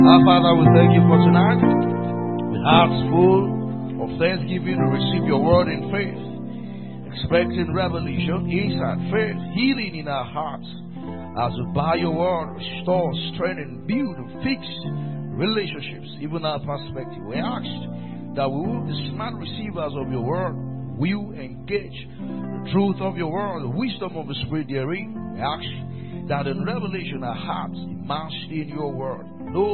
Our Father, we thank you for tonight. With hearts full of thanksgiving, we receive your word in faith, expecting revelation, insight, faith, healing in our hearts. As we by your word, restore, strengthen, build, and fix relationships, even our perspective. We ask that we will be smart receivers of your word, will engage the truth of your word, the wisdom of the Spirit therein. We ask that in revelation our hearts immersed in your word.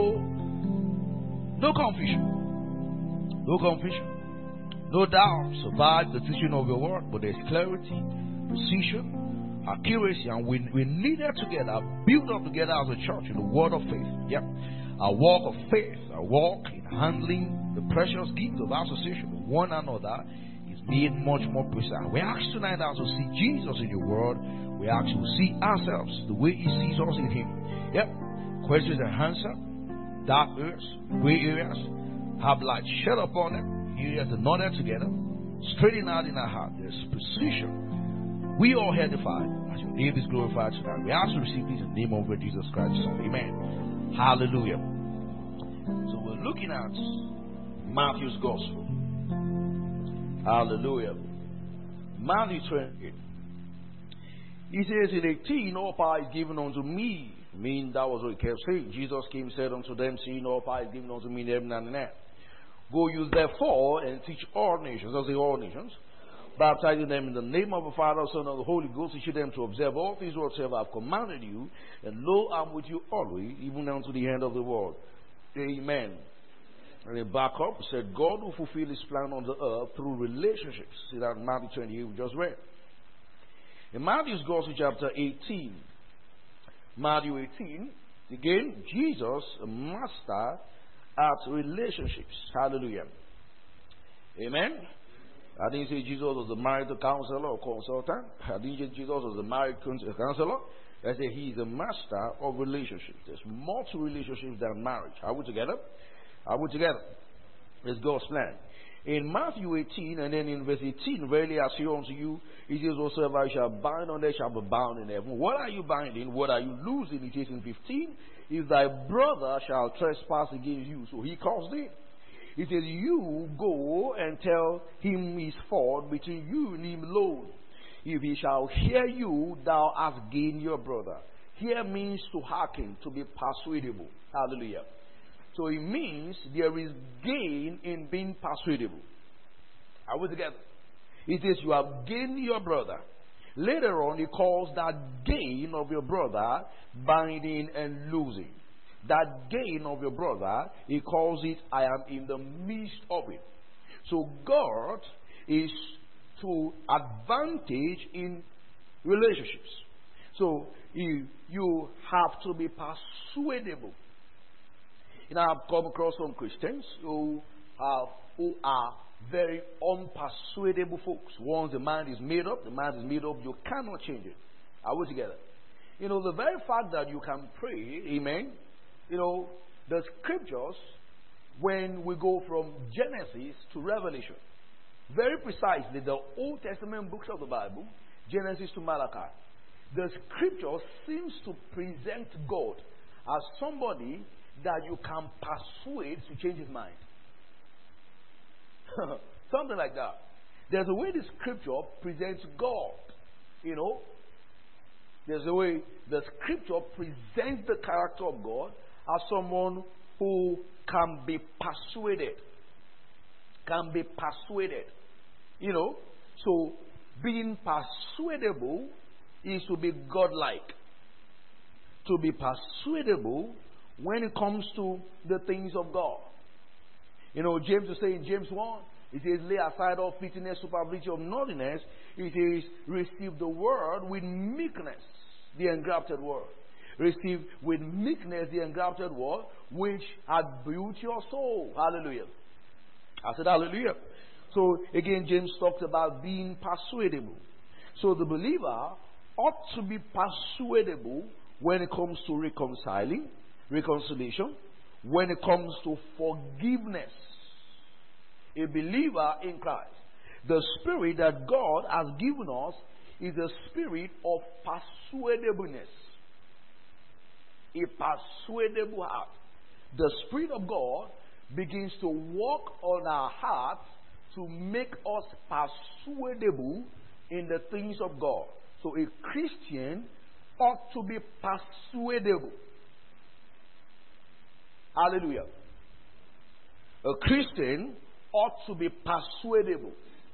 No confusion. No confusion. No doubt survive the teaching of your word, but there's clarity, precision, accuracy, and we need it together, build up together as a church in the word of faith. Yep. A walk of faith, a walk in handling the precious gift of association with one another is made much more precise. We ask tonight as we see Jesus in your word, we ask to see ourselves the way he sees us in him. Yep. Questions and answers, dark areas, gray areas, have light shed upon them, areas that not there together, straighten out in our heart. There's precision. We all edified as your name is glorified tonight. We ask to receive this in the name of Jesus Christ. Amen. Hallelujah. So we're looking at Matthew's Gospel. Hallelujah. Matthew 28. He says in 18, all power is given unto me. I mean, that was what he kept saying. Jesus came and said unto them, seeing all power is given unto me in heaven and in earth. Go you therefore and teach all nations, that's the all nations, baptizing them in the name of the Father, Son, and the Holy Ghost, teaching them to observe all things whatsoever I have commanded you, and lo, I'm with you always, even unto the end of the world. Amen. And then back up, said, God will fulfill his plan on the earth through relationships. See that in Matthew 28 we just read. In Matthew's Gospel chapter 18, Matthew 18, again, Jesus, a master at relationships. Hallelujah. Amen. I didn't say Jesus was a married counselor or consultant. I didn't say Jesus was a married counselor. I say he is a master of relationships. There's more to relationships than marriage. Are we together? Are we together? It's God's plan. In Matthew 18 and then in verse 18, verily I say unto you, it is whatsoever you shall bind on earth shall be bound in heaven. What are you binding? What are you losing? It is in 15. If thy brother shall trespass against you. So he calls it. He says, you go and tell him his fault between you and him alone. If he shall hear you, thou hast gained your brother. Hear means to hearken, to be persuadable. Hallelujah. So it means there is gain in being persuadable. Are we together? It says you have gained your brother. Later on, he calls that gain of your brother binding and losing. That gain of your brother, he calls it, I am in the midst of it. So God is to advantage in relationships. So you have to be persuadable. You know, I've come across some Christians who are very unpersuadable folks. Once the mind is made up, you cannot change it. Are we together? You know, the very fact that you can pray, amen, you know, the scriptures, when we go from Genesis to Revelation, very precisely, the Old Testament books of the Bible, Genesis to Malachi, the scripture seems to present God as somebody that you can persuade to change his mind. Something like that. There's a way the scripture presents God. You know, there's a way the scripture presents the character of God as someone who can be persuaded. Can be persuaded. You know, so being persuadable is to be godlike. To be persuadable when it comes to the things of God. You know, James will say in James 1, it says, lay aside all filthiness, superfluity of naughtiness. It is, receive the word with meekness, the engrafted word. Receive with meekness the engrafted word, which had built your soul. Hallelujah. I said hallelujah. So again, James talks about being persuadable. So the believer ought to be persuadable when it comes to reconciliation, when it comes to forgiveness. A believer in Christ, the spirit that God has given us is a spirit of persuadableness. A persuadable heart. the Spirit of God begins to work on our hearts to make us persuadable in the things of God. So a Christian ought to be persuadable. Hallelujah. A Christian ought to be persuadable.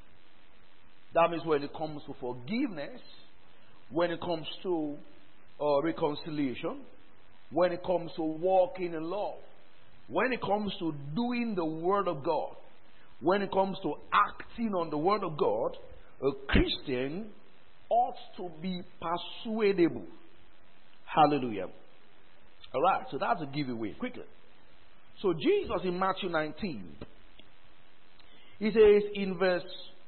That means when it comes to forgiveness, when it comes to reconciliation, when it comes to walking in love, when it comes to doing the Word of God, when it comes to acting on the Word of God, a Christian ought to be persuadable. Hallelujah. All right, so that's a giveaway. Quickly. So Jesus in Matthew 19, he says in verse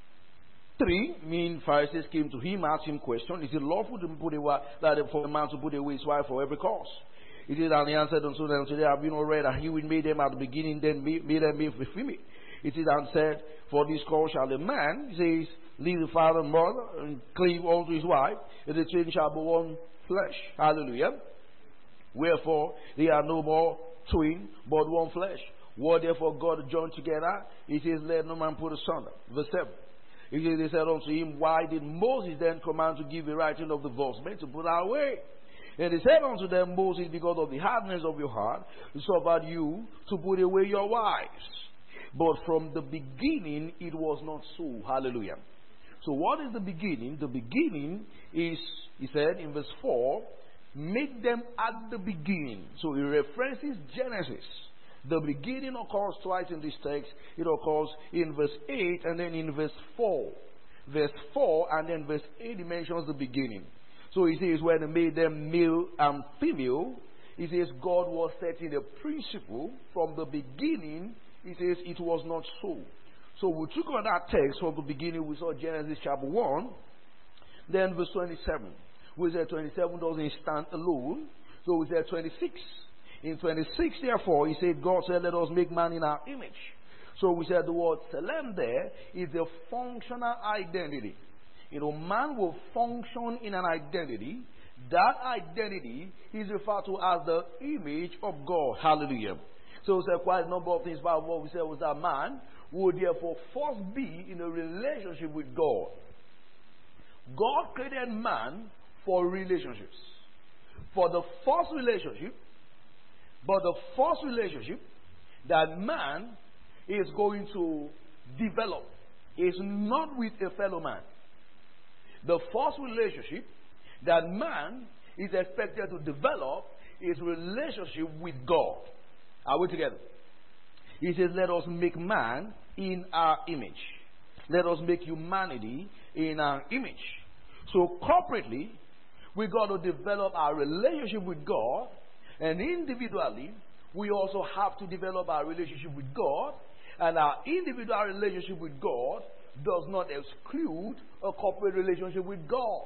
3, mean Pharisees came to him, asked him question, is it lawful to put away, that for a man to put away his wife for every cause? It is, and he answered unto them, today have you not read that he which made them at the beginning, then made them with female? It is, and said, for this cause shall a man, he says, leave the father and mother, and cleave unto his wife, and the twain shall be one flesh. Hallelujah. Wherefore they are no more twain, but one flesh. What therefore God joined together, he says, let no man put asunder. Verse 7. He says, they said unto him, why did Moses then command to give a writing of divorcement to put her away? And he said unto them, Moses, because of the hardness of your heart, suffered you to put away your wives. But from the beginning it was not so. Hallelujah. So what is the beginning? The beginning is, he said in verse 4, make them at the beginning. So he references Genesis. The beginning occurs twice in this text. It occurs in verse 8 and then in verse 4. Verse 4 and then verse 8 he mentions the beginning. So he says when he made them male and female, he says God was setting a principle from the beginning. He says it was not so. So we took on that text from the beginning. We saw Genesis chapter 1. Then verse 27. We said 27 doesn't stand alone. So we said 26. In 26, therefore, he said, God said, let us make man in our image. So we said the word Selem there is a functional identity. You know, man will function in an identity. That identity is referred to as the image of God. Hallelujah. So we said quite a number of things about what we said was that man would therefore first be in a relationship with God. God created man for relationships. For the first relationship, but the first relationship that man is going to develop is not with a fellow man. The first relationship that man is expected to develop is relationship with God. Are we together? He says, let us make man in our image. Let us make humanity in our image. So corporately, we got to develop our relationship with God. And individually, we also have to develop our relationship with God. And our individual relationship with God does not exclude a corporate relationship with God.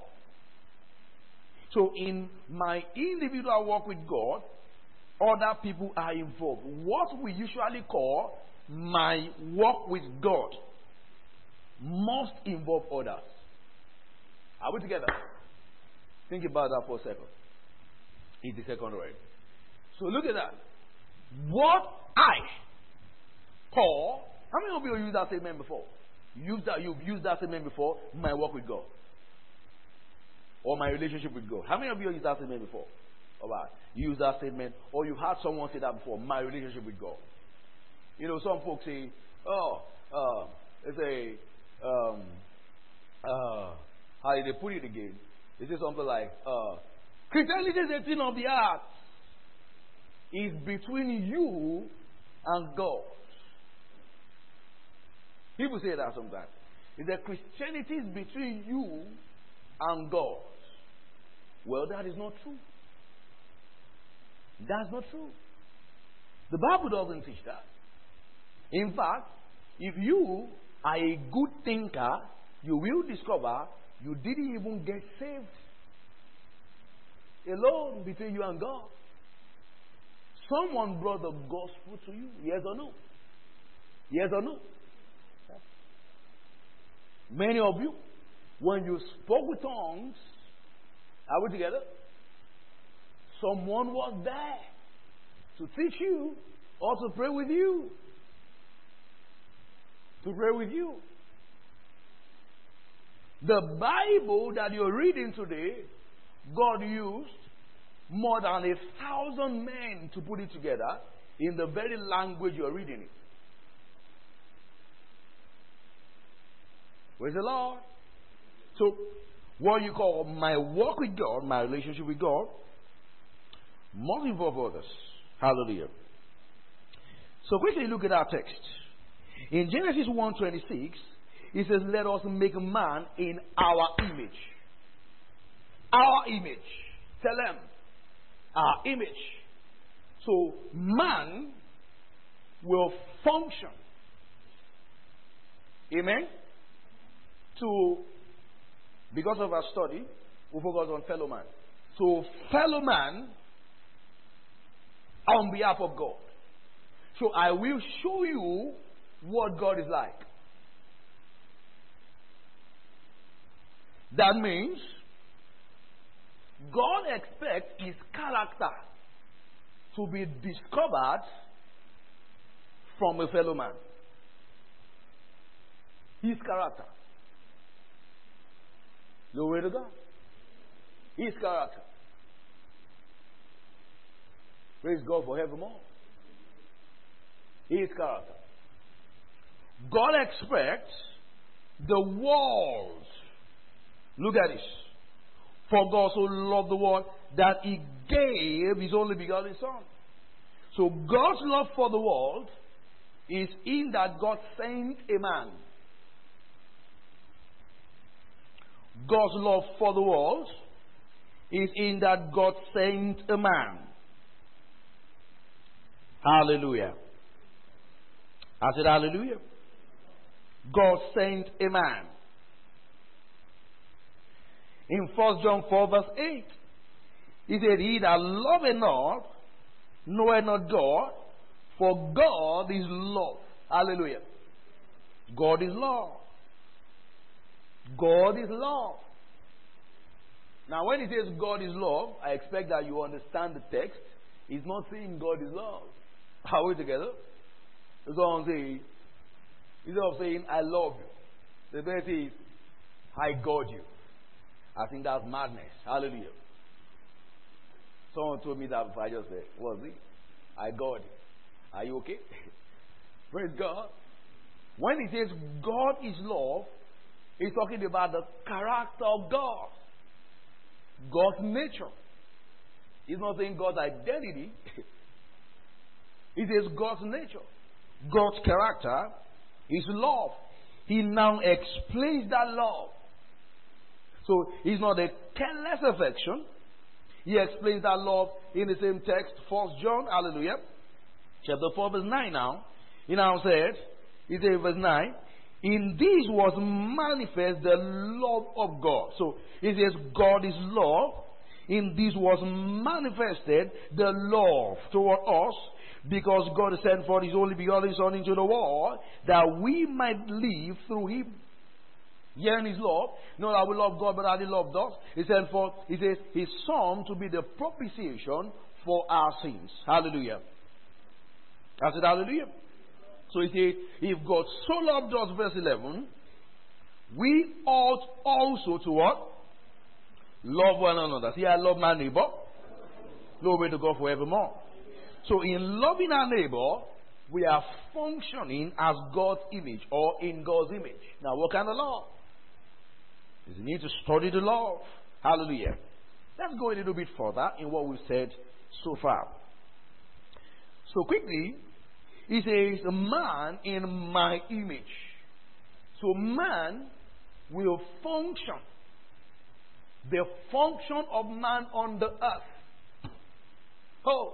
So in my individual walk with God, other people are involved. What we usually call my walk with God must involve others. Are we together? Think about that for a second. It's the second word. So look at that. What I call, how many of you have used that statement before? You've used that statement before, my walk with God. Or my relationship with God. How many of you have used that statement before? Alright. You use that statement, or you've had someone say that before, my relationship with God. You know, some folks say, how did they put it again? They say something like, Christianity is a thing of the heart. It's between you and God. People say that sometimes. It's that Christianity is between you and God. Well, that is not true. That's not true. The Bible doesn't teach that. In fact, if you are a good thinker, you will discover you didn't even get saved alone between you and God. Someone brought the gospel to you. Yes or no? Yes or no? Many of you, when you spoke with tongues, are we together? Someone was there. to teach you or to pray with you. To pray with you. The Bible that you're reading today, God used more than 1,000 men to put it together in the very language you're reading it. Praise the Lord. So, what you call my walk with God, my relationship with God, must involve others. Hallelujah. So quickly look at our text. In Genesis 1:26, it says, let us make man in our image. Our image. Tell them. Our image. So man will function. Amen? Because of our study, we focus on fellow man. So fellow man on behalf of God. So I will show you what God is like. That means God expects his character to be discovered from a fellow man. His character. Glory to God. His character. Praise God forevermore. His character. God expects the world. Look at this. For God so loved the world that he gave his only begotten Son. So God's love for the world is in that God sent a man. God's love for the world is in that God sent a man. Hallelujah. I said hallelujah. God sent a man. In 1 John 4 verse 8, he said, he that loveth not, knoweth not God, for God is love. Hallelujah. God is love. God is love. Now when he says God is love, I expect that you understand the text. He's not saying God is love. Are we together? That's what I'm saying. Instead of saying I love you, the best is I God you. I think that's madness. Hallelujah. Someone told me that before. I just said, what's it? I God you. Are you okay? Praise God. When he says God is love, he's talking about the character of God. God's nature. He's not saying God's identity. He says God's nature. God's character is love. He now explains that love. So it's not a careless affection. He explains that love in the same text, 1 John, hallelujah, chapter 4 verse 9 now. He now said, he said verse 9, in this was manifest the love of God. So he says God is love. In this was manifested the love toward us, because God sent forth his only begotten Son into the world, that we might live through him. Herein his love, not that we love God, but that he loved us. He sent forth, he says, his Son to be the propitiation for our sins. Hallelujah. I said hallelujah. So he said, if God so loved us, verse 11, we ought also to what? Love one another. See, I love my neighbor. Glory to God forevermore. So in loving our neighbor, we are functioning as God's image or in God's image. Now, what kind of love? You need to study the love. Hallelujah. Let's go a little bit further in what we've said so far. So quickly, he says, man in my image. So man will function. The function of man on the earth. Oh.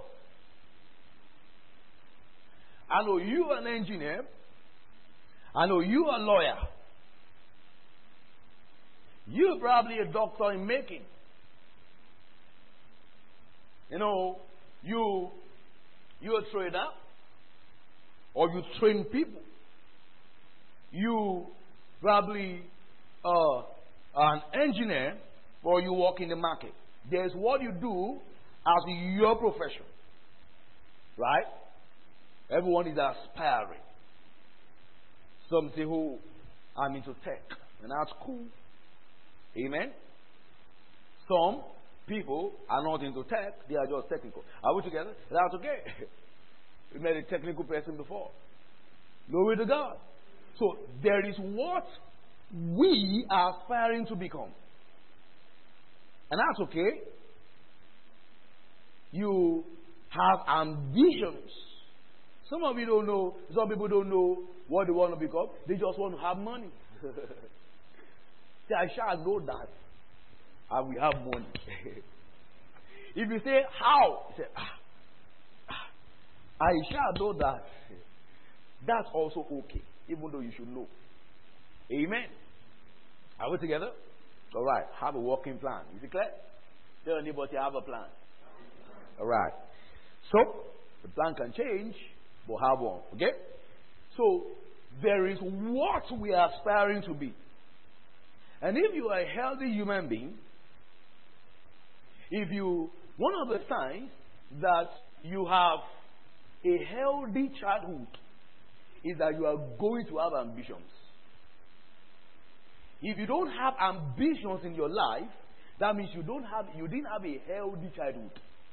I know you are an engineer. I know you are a lawyer. You're probably a doctor in making. You know, you're a trainer, or you train people. You probably are an engineer, or you work in the market. There's what you do as your profession. Right? Everyone is aspiring. Some say, oh, I'm into tech. And that's cool. Amen? Some people are not into tech. They are just technical. Are we together? That's okay. We met a technical person before. Glory to God. So there is what we are aspiring to become. And that's okay. You have ambitions. Some of you don't know, some people don't know what they want to become. They just want to have money. Say, I shall know that. I will have money. If you say, how? You say, I shall know that. That's also okay, even though you should know. Amen. Are we together? All right. Have a working plan. Is it clear? Tell anybody have a plan. All right. So, the plan can change, but have one. Okay? So, there is what we are aspiring to be. And if you are a healthy human being, one of the signs that you have a healthy childhood is that you are going to have ambitions. If you don't have ambitions in your life, that means you didn't have a healthy childhood.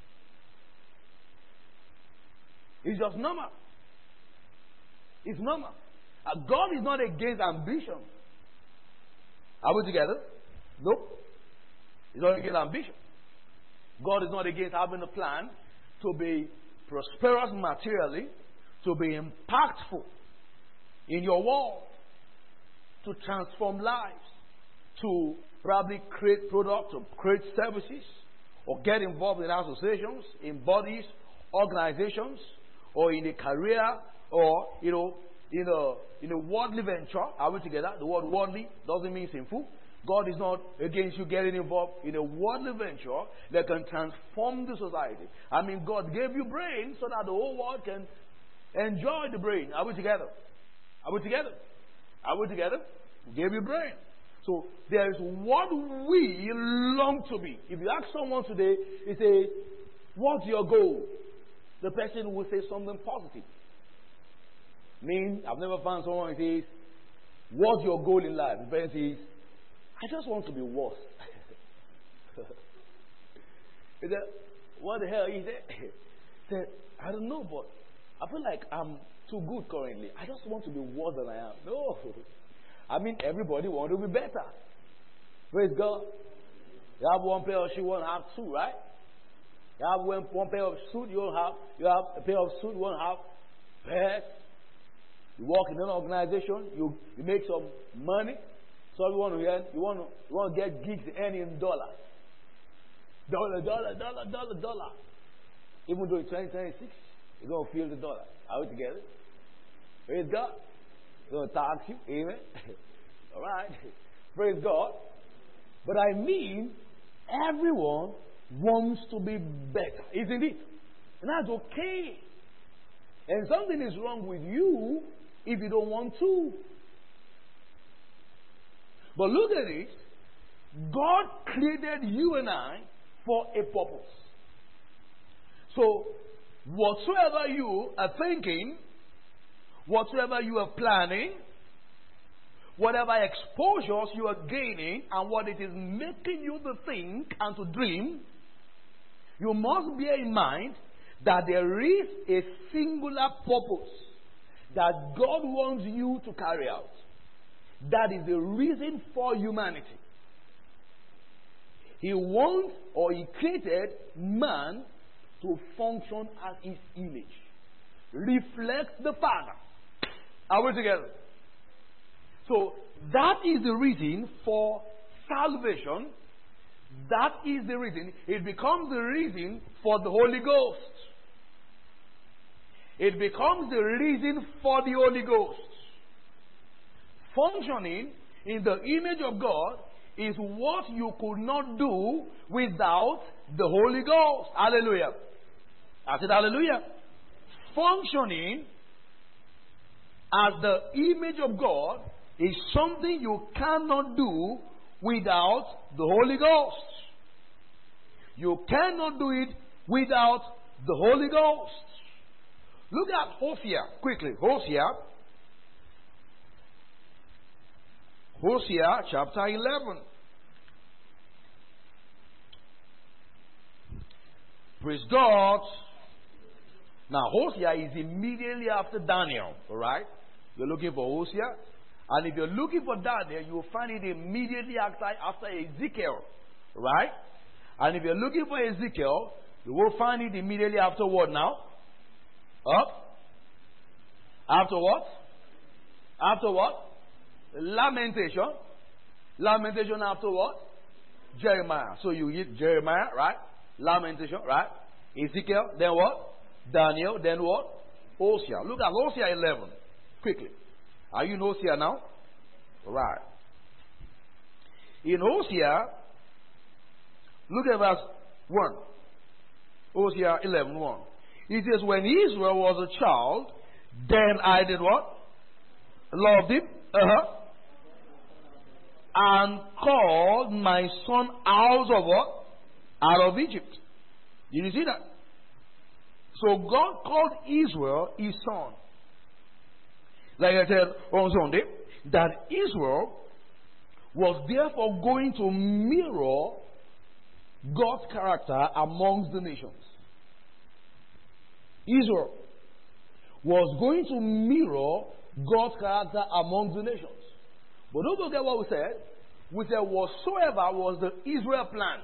It's just normal. It's normal. God is not against ambition. Are we together? Nope. He's not against ambition. God is not against having a plan to be prosperous materially, to be impactful in your world, to transform lives, to probably create products or create services, or get involved in associations, in bodies, organizations, or in a career, or in a worldly venture. Are we together? The word worldly doesn't mean sinful. God is not against you getting involved in a worldly venture that can transform the society. I mean, God gave you brain so that the whole world can enjoy the brain. Are we together? Are we together? Are we together? He gave you brain. So there is what we long to be. If you ask someone today, he says, what's your goal? The person will say something positive. I've never found someone who says, what's your goal in life? The person says, I just want to be worse. He said, what the hell? He said, I don't know, but I feel like I'm too good currently. I just want to be worse than I am. No. Everybody wants to be better. Praise God. You have one pair of shoes, you won't have two, right? You have one pair of suit, you have a pair of suit, you won't have pairs. You work in an organization, you make some money. So you want to get gigs earning in dollars. Dollar. Even though it's 2026, you're going to feel the dollar. Are we together? Praise God. It's going to tax you. Amen. All right. Praise God. But everyone wants to be better, isn't it? And that's okay. And something is wrong with you if you don't want to. But look at it. God created you and I for a purpose. So, whatsoever you are thinking, whatsoever you are planning, whatever exposures you are gaining, and what it is making you to think and to dream, you must bear in mind that there is a singular purpose that God wants you to carry out. That is the reason for humanity. He wants, or He created man to function as His image. Reflect the Father. Are we together? So, that is the reason for salvation. That is the reason. It becomes the reason for the Holy Ghost. It becomes the reason for the Holy Ghost. Functioning in the image of God is what you could not do without the Holy Ghost. Hallelujah. I said hallelujah. Functioning as the image of God is something you cannot do without the Holy Ghost. You cannot do it without the Holy Ghost. Look at Hosea quickly. Hosea. Hosea chapter 11. Praise God. Now, Hosea is immediately after Daniel. Alright? You're looking for Hosea. And if you're looking for Daniel, you will find it immediately after Ezekiel. Right? And if you're looking for Ezekiel, you will find it immediately after what now? Up? After what? After what? Lamentation. Lamentation after what? Jeremiah. So you get Jeremiah, right? Lamentation, right? Ezekiel, then what? Daniel, then what? Hosea. Look at Hosea 11. Quickly. Are you in Hosea now? Right. In Hosea, look at verse 1. Hosea 11:1. It says, when Israel was a child, then I did what? Loved him. And called my son out of what? Out of Egypt. Did you see that? So God called Israel his son. Like I said on Sunday, that Israel was therefore going to mirror God's character amongst the nations. Israel was going to mirror God's character amongst the nations. But don't forget what we said. We said whatsoever was the Israel plan.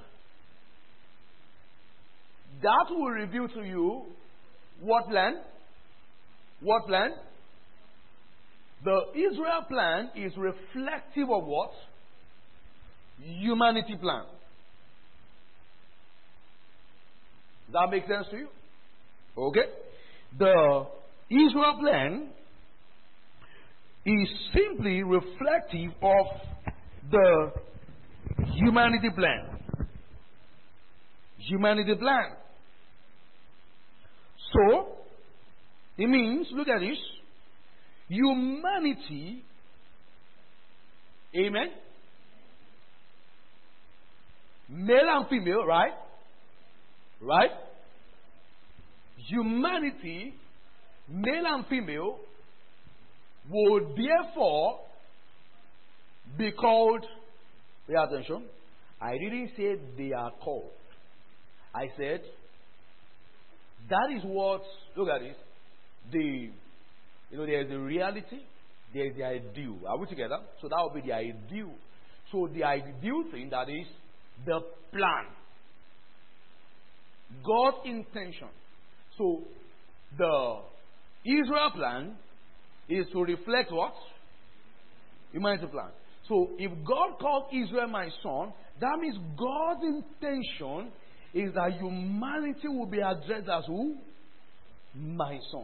That will reveal to you what plan? What plan? The Israel plan is reflective of what? Humanity plan. Does that make sense to you? Okay. The Israel plan is simply reflective of the humanity plan. Humanity plan. So, it means, look at this, humanity, amen, male and female, right? Right? Humanity, male and female, will therefore be called, pay attention, I didn't say they are called. I said, that is what, look at this, there's the reality, there's the ideal. Are we together? So that will be the ideal. So the ideal thing, that is the plan. God's intention. So the Israel plan is to reflect what? Humanity plan. So if God called Israel my son, that means God's intention is that humanity will be addressed as who? My son.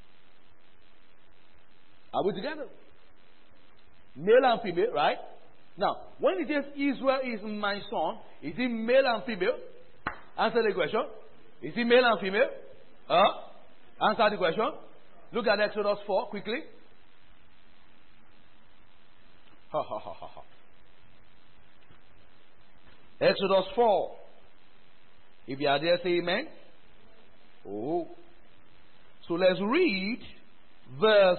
Are we together? Male and female, right? Now, when it says Israel is my son, is it male and female? Answer the question. Is it male and female? Answer the question. Look at Exodus 4 quickly. Exodus 4. If you are there, say amen. Oh. So let's read verse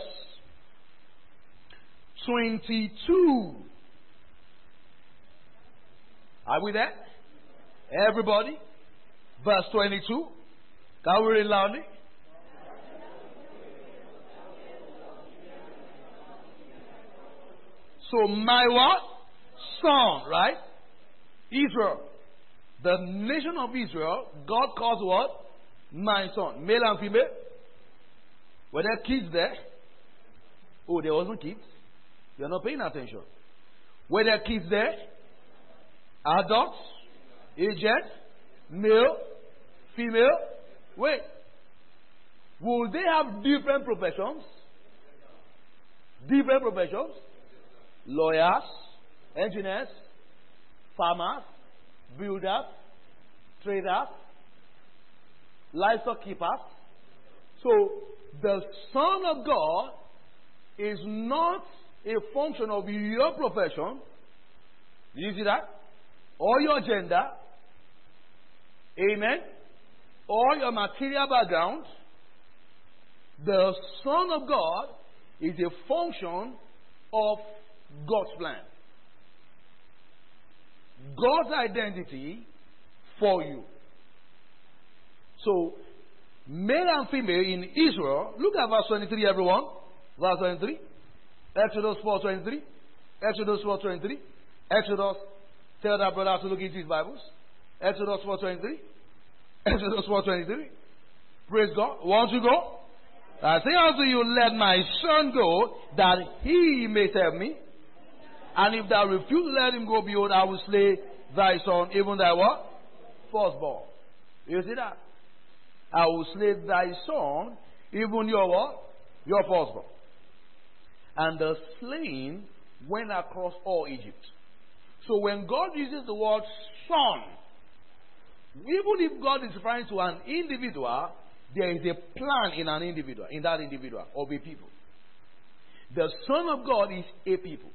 22. Are we there? Everybody? Verse 22. Can we read loudly? So my what? Son, right? Israel. The nation of Israel, God calls what? My son. Male and female. Were there kids there? Oh, there wasn't kids. You're not paying attention. Were there kids there? Adults? Aged? Male? Female? Wait. Will they have different professions? Different professions? Lawyers? Engineers? Farmers? Builders? Traders? Livestock keepers? So, the Son of God is not a function of your profession. Do you see that? Or your gender. Amen. Or your material background. The Son of God is a function of God's plan. God's identity for you. So, male and female in Israel, look at verse 23, everyone. Verse 23. Exodus 4:23. Exodus 4:23. Exodus, tell that brother to look into his Bibles. Exodus 4:23. Exodus 4:23. Praise God. Want to go? I say unto you, let my son go, that he may serve me. And if thou refuse to let him go, behold, I will slay thy son, even thy what? Firstborn. You see that? I will slay thy son, even your what? Your firstborn. And the slaying went across all Egypt. So when God uses the word son, even if God is referring to an individual, there is a plan in an individual, in that individual, of a people. The Son of God is a people.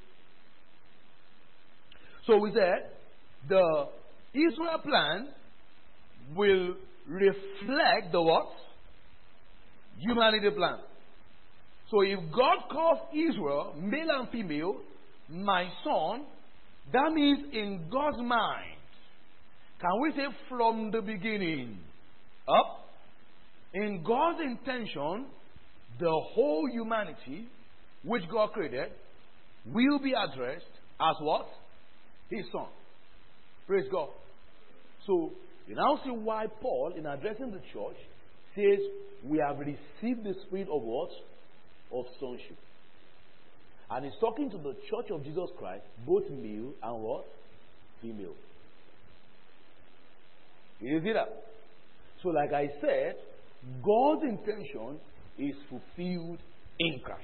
So we said, the Israel plan will reflect the what? Humanity plan. So if God calls Israel, male and female, my son, that means in God's mind, can we say from the beginning up? In God's intention, the whole humanity which God created will be addressed as what? His son. Praise God. So, you now see why Paul, in addressing the church, says, we have received the spirit of what? Of sonship. And he's talking to the church of Jesus Christ, both male and what? Female. You see that? So like I said, God's intention is fulfilled in Christ.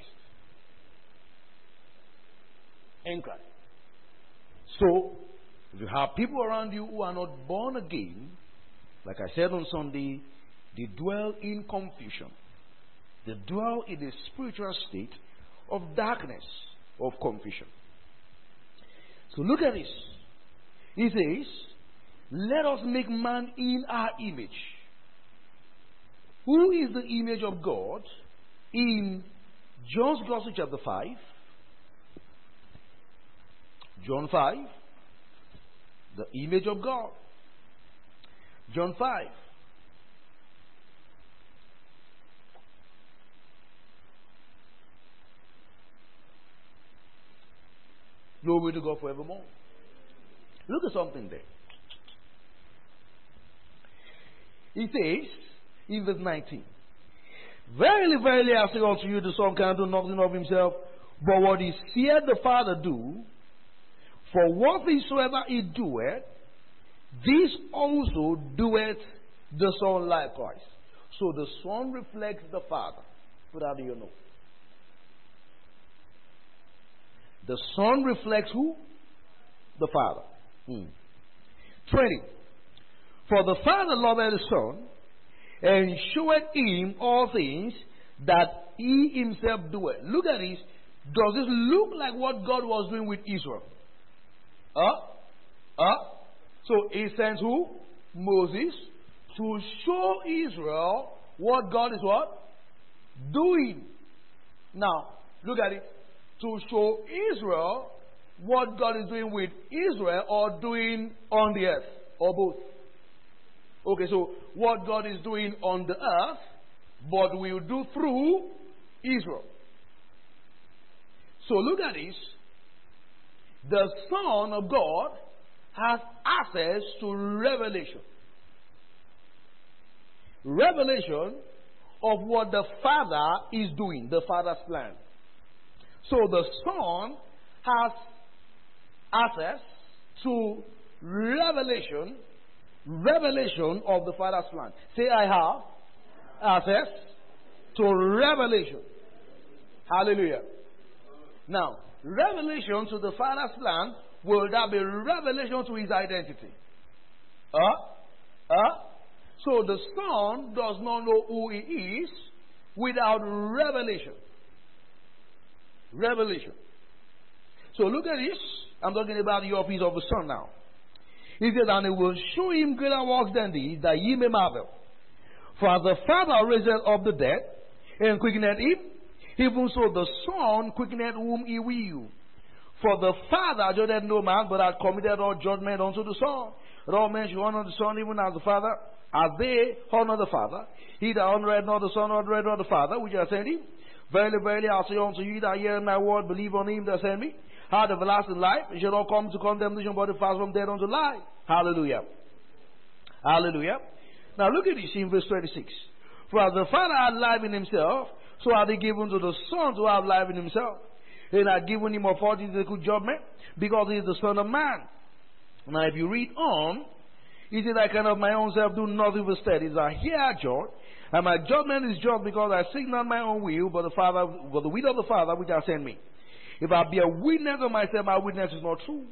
In Christ. So, if you have people around you who are not born again, like I said on Sunday, they dwell in confusion. They dwell in a spiritual state of darkness, of confusion. So look at this. He says, let us make man in our image. Who is the image of God? In John's Gospel chapter 5. John 5. The image of God. John 5. Glory to God forevermore. Look at something there. He says, in verse 19, verily, verily, I say unto you, the Son cannot do nothing of himself, but what he seeth the Father do, for whatsoever he doeth, this also doeth the Son likewise. So the Son reflects the Father. Put out your note. The Son reflects who? The Father. 20. For the Father loveth the Son, and showeth him all things that he himself doeth. Look at this. Does this look like what God was doing with Israel? So he sends who? Moses, to show Israel what God is what? Doing. Now, look at it. To show Israel what God is doing with Israel or doing on the earth, or both. Okay, so what God is doing on the earth, but will do through Israel. So look at this. The Son of God has access to revelation. Revelation of what the Father is doing, the Father's plan. So the Son has access to revelation of the Father's plan. Say, I have access to revelation. Hallelujah. Now, revelation to the Father's plan, will that be revelation to his identity? So the Son does not know who he is without revelation. Revelation. So look at this. I'm talking about the office of the Son now. He said, and it will show him greater works than these, that ye may marvel. For as the Father raiseth up the dead, and quickeneth him. Even so the Son quickeneth whom he will. For the Father judgeth no man, but hath committed all judgment unto the Son. That all men should honor the Son even as the Father, as they honor the Father. He that honoreth not the Son honoreth not the Father, which hath sent him. Verily, verily, I say unto you that hear my word, believe on him that sent me, hath everlasting life, and shall not come to condemnation, but is passed from death unto life. Hallelujah. Hallelujah. Now look at this in verse 26. For as the Father hath life in himself, so hath he given to the Son to have life in himself. And hath given him authority to good judgment, because he is the Son of Man. Now if you read on, he said, I can of my own self do nothing but steady. I hear judge, and my judgment is just, because I seek not my own will, but the will of the Father which hath sent me. If I be a witness of myself, my witness is not true.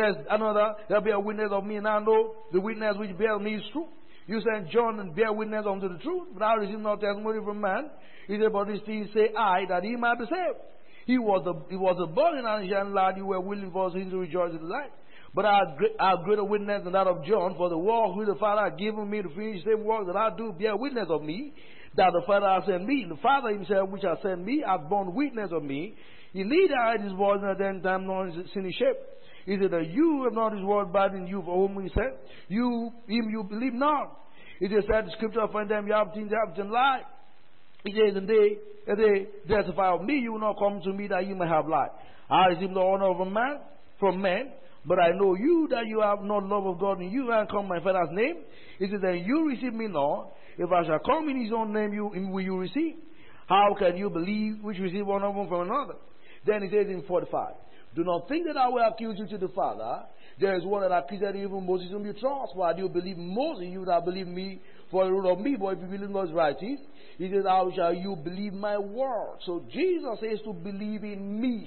There'll be a witness of me, and I know the witness which bears me is true. You sent John and bear witness unto the truth, but I receive no testimony from man. He said, but these things say I, that he might be saved. He was a burning and young lad, you were willing for him to rejoice in the light. But I have greater witness than that of John, for the work which the Father hath given me to finish the same work that I do, bear witness of me, that the Father hath sent me. The Father himself which hath sent me hath borne witness of me. He neither hid his voice nor then time nor his sin shape. He said that you have not his word abide in you, for whom he said, him you believe not. He just said the scripture, find them you have things in life. He says, and they testify of me, you will not come to me that you may have life. I receive no honor of a man from men, but I know you that you have not love of God in you, and come in my Father's name. He says, then you receive me not. If I shall come in his own name, will you receive? How can you believe which receive one of them from another? Then he says in 45, do not think that I will accuse you to the Father. There is one that accused even Moses whom you trust. Why do you believe Moses? You that believe me for the rule of me. But if you believe God's righteous, he says, how shall you believe my word? So Jesus says to believe in me,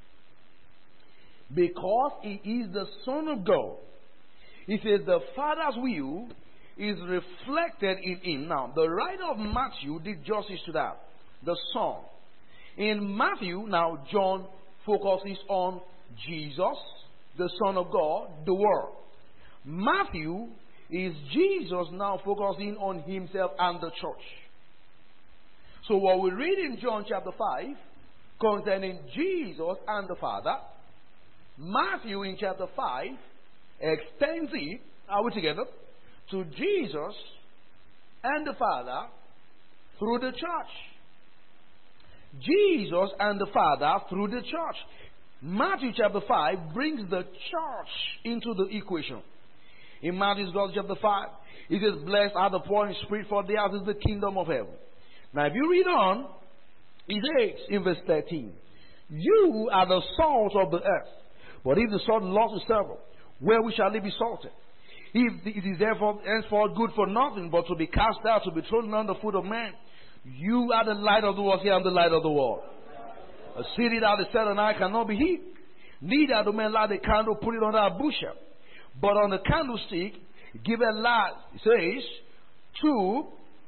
because he is the Son of God. He says the Father's will is reflected in him. Now, the writer of Matthew did justice to that. The Son. In Matthew, now John focuses on Jesus, the Son of God, the Word. Matthew is Jesus now focusing on himself and the church. So what we read in John chapter 5 concerning Jesus and the Father, Matthew in chapter 5 extends it, are we together, to Jesus and the Father through the church. Jesus and the Father through the church. Matthew chapter 5 brings the church into the equation. In Matthew's Gospel chapter 5, it says, blessed are the poor in spirit, for theirs is the kingdom of heaven. Now if you read on, it says in verse 13, you are the salt of the earth. But if the salt lost its savour, wherewith shall it be salted? If it is therefore henceforth good for nothing, but to be cast out, to be trodden under the foot of man. You are the light of the world. I am the light of the world. A city that is set on high cannot be hid. Neither do men light a candle, put it under a bushel, but on the candlestick give a light, it says, to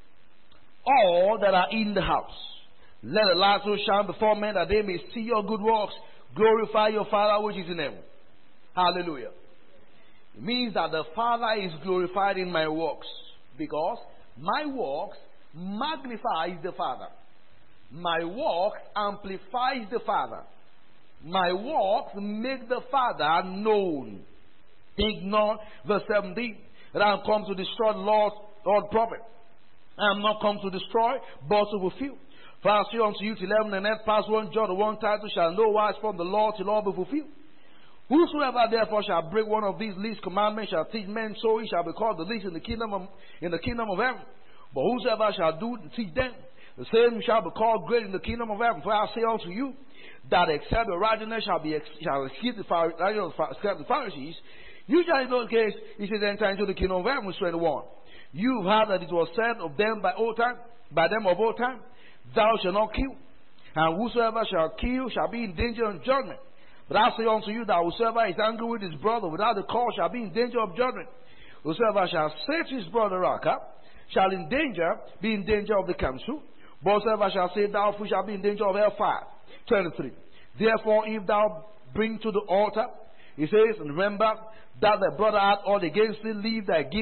all that are in the house. Let the light so shine before men that they may see your good works, glorify your Father which is in heaven. Hallelujah. It means that the Father is glorified in my works, because my works magnifies the Father. My work amplifies the Father. My works make the Father known. Think not, verse 17, that I am come to destroy the Lord prophet. I am not come to destroy, but to fulfill. For I say unto you, till heaven and earth pass one jot or one title shall no wise from the Lord till all be fulfilled. Whosoever therefore shall break one of these least commandments shall teach men, so he shall be called the least in the kingdom of heaven. But whosoever shall do and teach them, the same shall be called great in the kingdom of heaven. For I say unto you, that except the righteousness shall escape the Pharisees, you shall in those cases, he says, enter into the kingdom of heaven, verse 21. You have heard that it was said of them by them of old time, thou shalt not kill. And whosoever shall kill shall be in danger of judgment. But I say unto you that whosoever is angry with his brother without the cause shall be in danger of judgment. Whosoever shall say to his brother, Raka, shall be in danger of the council. But whosoever shall say, thou fool, shall be in danger of hellfire. 23. Therefore, if thou bring to the altar, he says, and remember that thy brother hath ought against thee, leave thy gift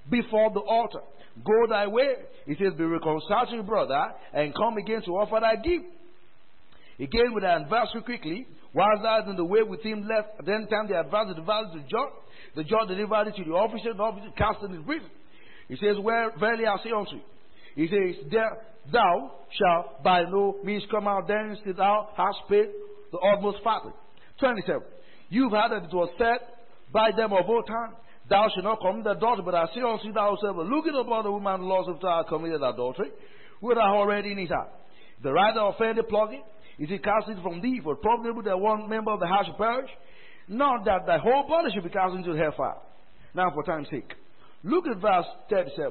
before the altar. Go thy way. He says, be reconciled to your brother, and come again to offer thy gift. Again with the adversary quickly, whilst thou art in the way with him left, at then time the adversary delivered to the judge. The judge delivered it to the officer cast in his prison. He says, where verily I say unto you, he says, there thou shalt by no means come out thence till thou hast paid the utmost farthing. 27. You've heard that it was said by them of old time, thou shalt not commit adultery, but I say unto you, thou shalt looking upon the woman lost after thou hast committed adultery, with thou already in his heart. The writer offended plugging, is he cast it from thee, for probably that one member of the house shall perish, not that thy whole body should be cast into the hellfire. Now for time's sake, look at verse 37.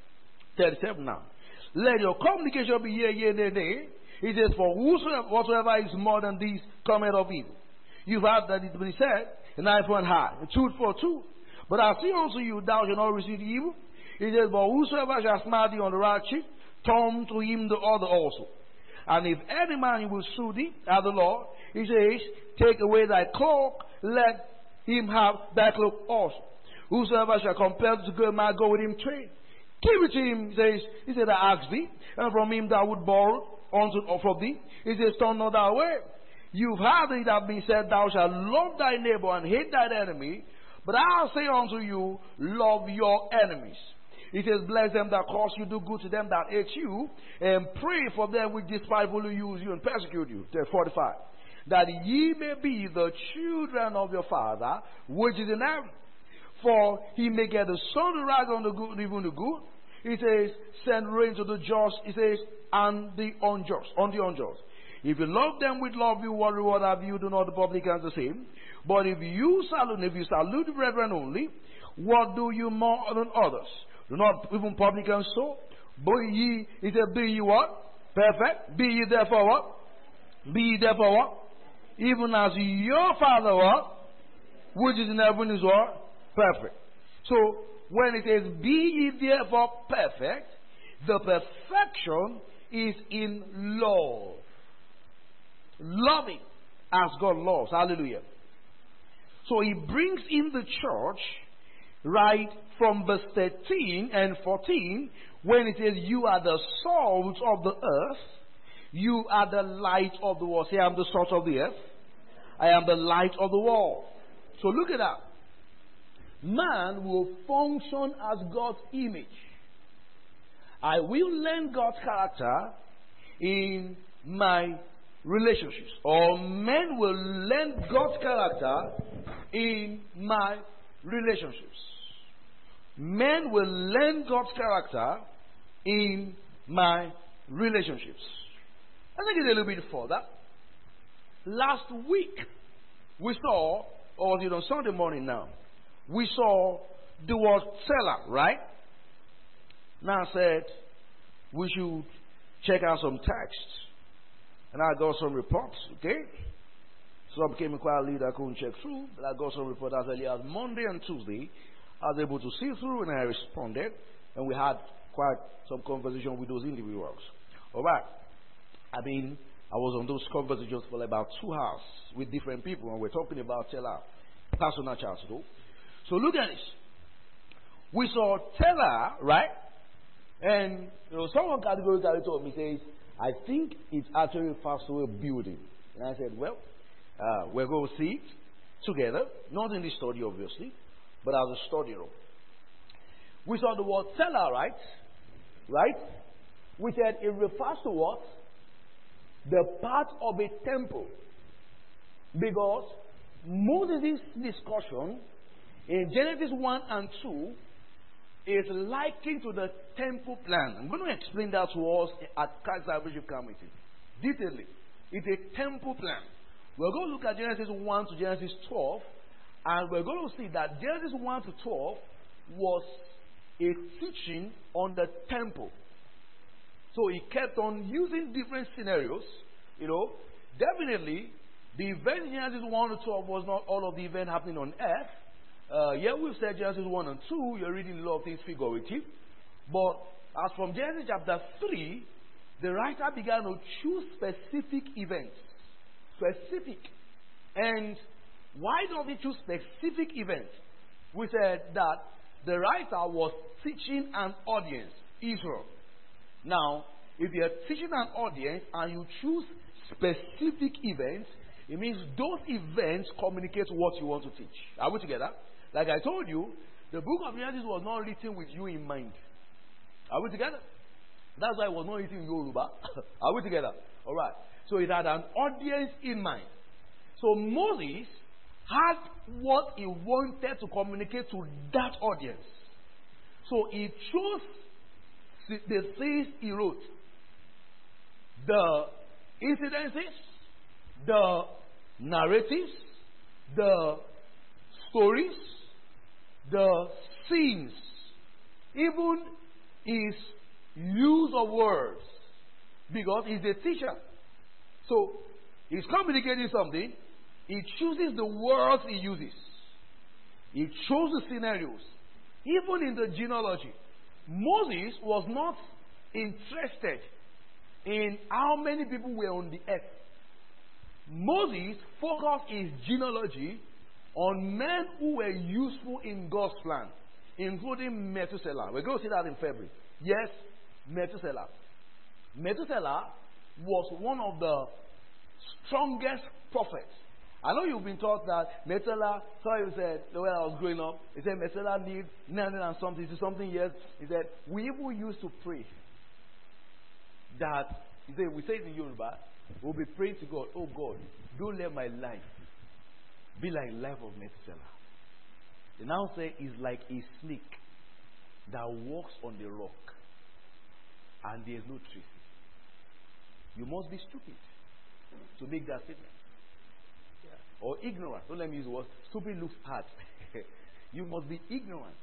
37 now. Let your communication be yea, yea, nay, nay. He says, for whatsoever is more than these cometh of evil. You've heard that it been said, an eye for an eye, a tooth for a tooth. But I say unto you, thou shalt not receive evil. He says, but whosoever shall smite thee on the right cheek, turn to him the other also. And if any man will sue thee at the law, he says, take away thy cloak, let him have thy cloak also. Whosoever shall compel to go, might go with him trade. Give it to him, he said, I ask thee, and from him thou would borrow unto or from thee. He says, turn not thy way. You've heard it have been said, thou shalt love thy neighbor and hate thine enemy. But I say unto you, love your enemies. He says, bless them that curse you, do good to them that hate you, and pray for them which despitefully use you and persecute you. 45. That ye may be the children of your Father, which is in heaven. For he may get the sun to rise on the good and even the good. He says, send rain to the just, he says, and the unjust, on the unjust. If you love them with love, you what reward have you? Do not the publicans the same? But if you salute the brethren only, what do you more than others? Do not even publicans so? But ye, he said, be ye what? Perfect. Be ye therefore what? Be ye therefore what? Even as your Father what? Which is in heaven is what? Perfect. So, when it says, be ye therefore perfect, the perfection is in love. Loving as God loves. Hallelujah. So he brings in the church right from verse 13 and 14 when it says, you are the salt of the earth, you are the light of the world. Say, I am the salt of the earth, I am the light of the world. So look at that. Man will function as God's image. I will learn God's character in my relationships. Or men will learn God's character in my relationships. Men will learn God's character in my relationships. Let's take it a little bit further. Last week, we saw, or on Sunday morning now, we saw the word seller, right? Now I said we should check out some texts. And I got some reports, okay? Some came quite late, I couldn't check through, but I got some reports as early as Monday and Tuesday. I was able to see through and I responded. And we had quite some conversation with those individuals. Alright. I was on those conversations for about 2 hours with different people, and we're talking about Teller, personal charts, though. So look at this. We saw Teller, right? And someone categorically told me, says, I think it's actually a fast-away building. And I said, well, we're going to see it together, not in the study, obviously, but as a study room. We saw the word Teller, right? Right? We said it refers to what? The part of a temple. Because Moses' discussion in Genesis 1 and 2 is likened to the temple plan. I'm going to explain that to us at Christ Salvation Committee. Detailedly. It's a temple plan. We're going to look at Genesis 1 to Genesis 12, and we're going to see that Genesis 1 to 12 was a teaching on the temple. So he kept on using different scenarios. Definitely, the event in Genesis 1 to 12 was not all of the event happening on earth. Yeah, we've said Genesis 1 and 2, you're reading a lot of things figurative. But as from Genesis chapter 3, the writer began to choose specific events. Specific. And why don't he choose specific events? We said that the writer was teaching an audience, Israel. Now, if you are teaching an audience and you choose specific events, it means those events communicate what you want to teach. Are we together? Like I told you, the book of Genesis was not written with you in mind. Are we together? That's why it was not written in Yoruba. Are we together? Alright. So it had an audience in mind. So Moses had what he wanted to communicate to that audience. So he chose the things he wrote. The incidences, the narratives, the stories, the scenes, even his use of words, because he's a teacher. So he's communicating something. He chooses the words he uses. He chose the scenarios. Even in the genealogy, Moses was not interested in how many people were on the earth. Moses focused his genealogy on men who were useful in God's plan, including Methuselah. We're going to see that in February. Yes, Methuselah. Methuselah was one of the strongest prophets. I know you've been taught that Methuselah, so you said, the way I was growing up, he said Methuselah lived 900 and something years. He said, we even used to pray that, he said, we say it in Yoruba, we'll be praying to God, oh God, don't let my life be like the life of Methuselah. They now say it's like a snake that walks on the rock and there's no trace. You must be stupid to make that statement. Yeah. Or ignorant. Don't let me use the word. Stupid looks hard. You must be ignorant.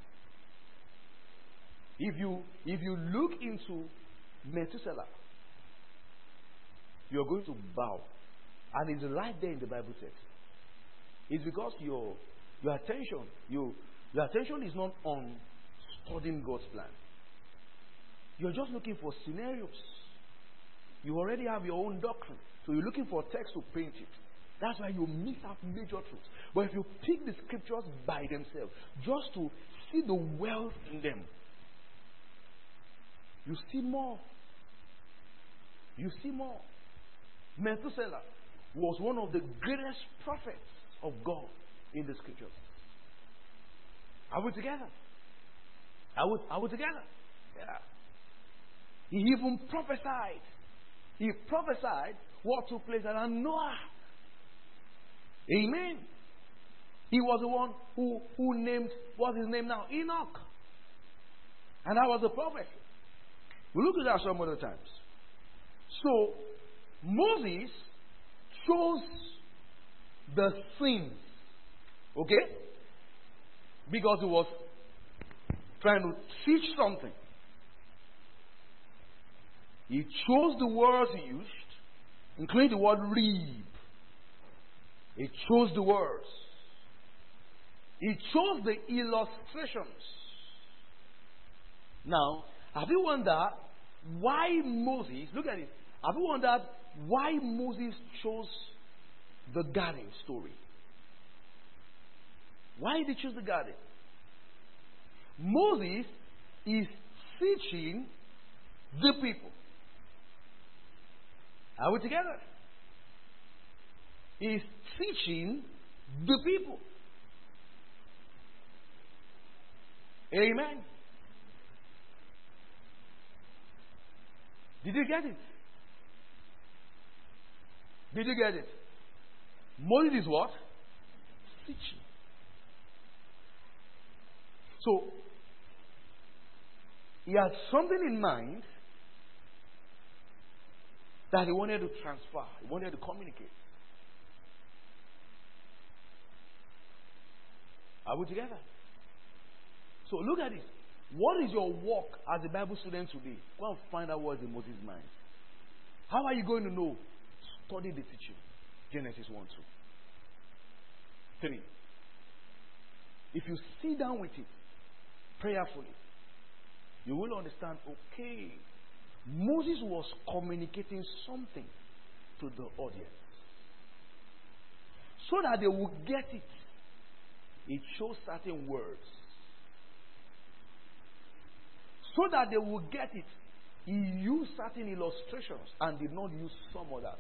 If you look into Methuselah, you're going to bow. And it's right there in the Bible text. It's because your attention is not on studying God's plan. You're just looking for scenarios. You already have your own doctrine. So you're looking for a text to paint it. That's why you miss out major truths. But if you pick the scriptures by themselves, just to see the wealth in them, you see more. You see more. Methuselah was one of the greatest prophets of God in the scriptures. Are we together? Are we together? Yeah. He even prophesied. He prophesied what took place around Noah. Amen. He was the one who named, what's his name now? Enoch. And that was the prophet. We'll look at that some other times. So, Moses chose the sins. Okay? Because he was trying to teach something. He chose the words he used, including the word reap. He chose the words. He chose the illustrations. Now, have you wondered why Moses, look at it, have you wondered why Moses chose the garden story? Why did he choose the garden? Moses is teaching the people. Are we together? He's teaching the people. Amen. Did you get it? Did you get it? Moses is what? Teaching. So, he had something in mind that he wanted to transfer. He wanted to communicate. Are we together? So look at this. What is your work as a Bible student today? Go and find out what's in Moses' mind. How are you going to know? Study the teaching. Genesis 1, 2. 3. If you sit down with it prayerfully, you will understand, okay, Moses was communicating something to the audience. So that they would get it. He chose certain words. So that they will get it, he used certain illustrations and did not use some others.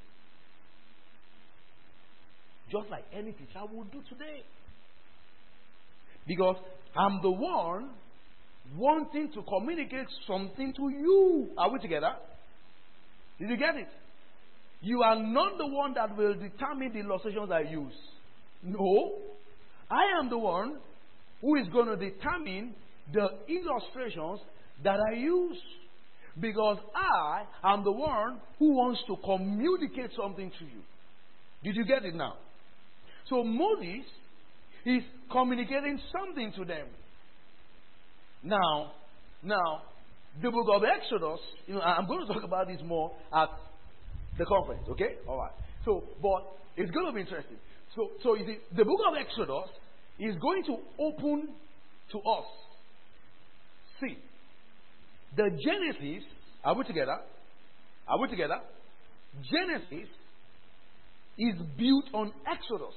Just like any teacher would do today. Because I'm the one wanting to communicate something to you. Are we together? Did you get it? You are not the one that will determine the illustrations I use. No. I am the one who is going to determine the illustrations that I use. Because I am the one who wants to communicate something to you. Did you get it now? So Moses is communicating something to them. Now, the book of Exodus, I'm going to talk about this more at the conference, okay? All right. So, but it's going to be interesting. So you see, the book of Exodus is going to open to us. See, the Genesis, are we together? Are we together? Genesis is built on Exodus.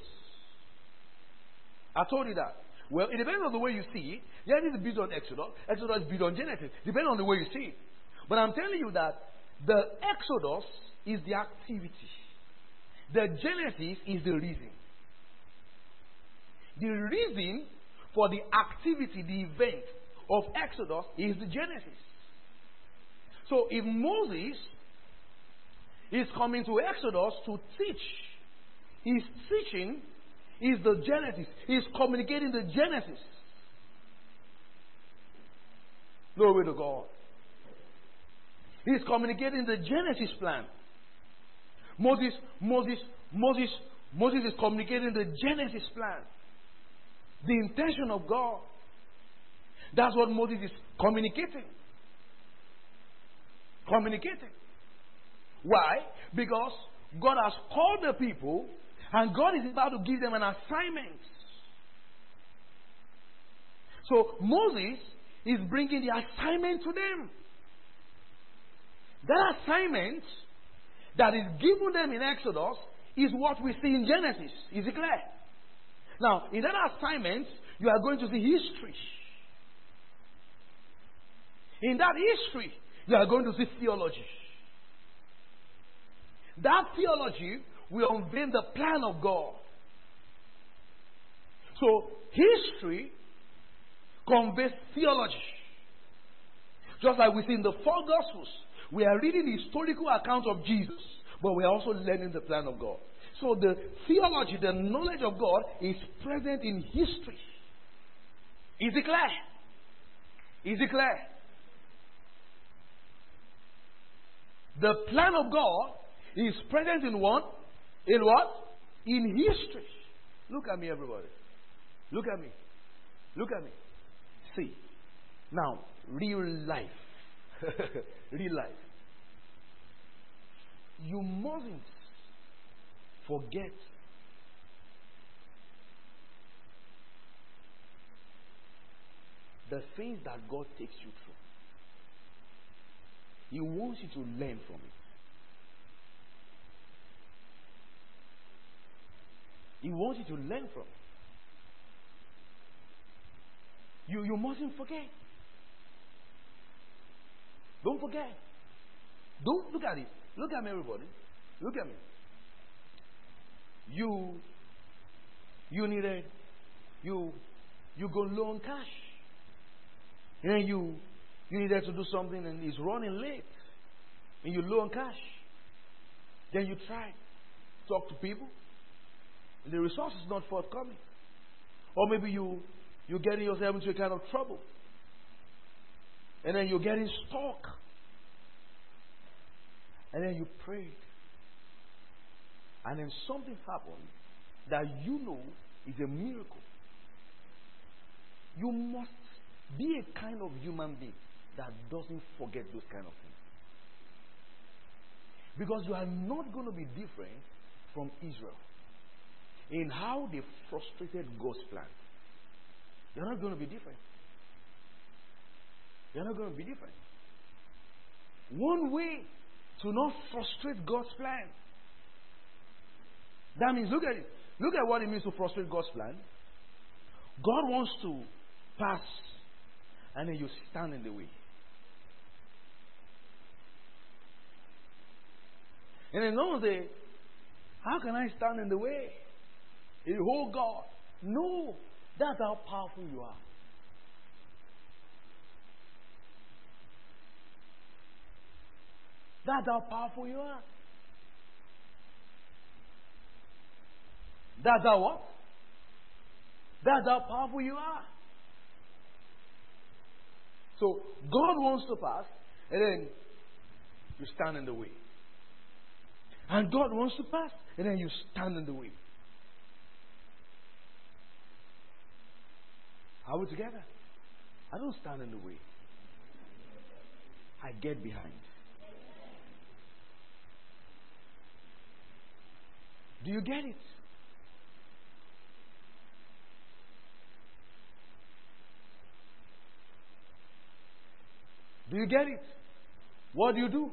I told you that. Well, it depends on the way you see it. Genesis is built on Exodus. Exodus is built on Genesis. Depending on the way you see it. But I'm telling you that the Exodus is the activity. The Genesis is the reason. The reason for the activity, the event of Exodus is the Genesis. So if Moses is coming to Exodus to teach, his teaching is the Genesis. He's communicating the Genesis. Glory to God. He's communicating the Genesis plan. Moses is communicating the Genesis plan. The intention of God. That's what Moses is communicating. Communicating. Why? Because God has called the people and God is about to give them an assignment. So Moses is bringing the assignment to them. That assignment that is given them in Exodus is what we see in Genesis. Is it clear? Now, in that assignment, you are going to see history. In that history, you are going to see theology. That theology will unveil the plan of God. So, history conveys theology. Just like we see in the four Gospels, we are reading the historical account of Jesus, but we are also learning the plan of God. So, the theology, the knowledge of God is present in history. Is it clear? Is it clear? The plan of God is present in what? In what? In history. Look at me, everybody. Look at me. Look at me. See. Now, real life. Real life. You mustn't forget the things that God takes you through. He wants you to learn from it. He wants you to learn from it. You mustn't forget. Don't forget. Don't look at it. Look at me, everybody. Look at me. You go low on cash. And then you needed to do something and it's running late. And you're low on cash. Then you try. Talk to people. And the resource is not forthcoming. Or maybe you're getting yourself into a kind of trouble. And then you're getting stuck. And then you prayed. And then something happened that you know is a miracle. You must be a kind of human being that doesn't forget those kind of things. Because you are not going to be different from Israel in how they frustrated God's plan. You're not going to be different. You're not going to be different. One way to not frustrate God's plan. That means, look at it. Look at what it means to frustrate God's plan. God wants to pass, and then you stand in the way. And then someone say, how can I stand in the way? A whole God. No, that's how powerful you are. That's how powerful you are. That's how what? That's how powerful you are. So God wants to pass, and then you stand in the way. And God wants to pass, and then you stand in the way. Are we together? I don't stand in the way. I get behind. Do you get it? Do you get it? What do you do?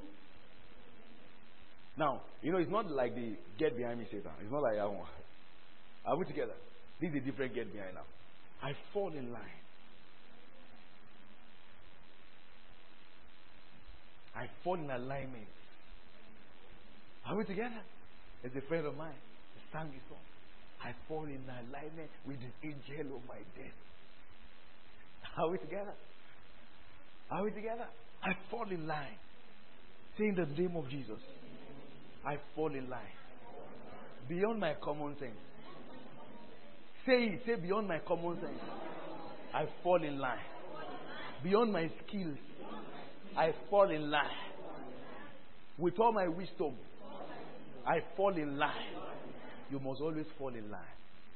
Now, it's not like the get behind me Satan. It's not like I want. Are we together? This is a different get behind now. I fall in line. I fall in alignment. Are we together? There's a friend of mine. He sang his song. I fall in alignment with the angel of my death. Are we together? Are we together? I fall in line. Say in the name of Jesus. I fall in line. Beyond my common sense. Say it. Say beyond my common sense. I fall in line. Beyond my skills. I fall in line. With all my wisdom. I fall in line. You must always fall in line.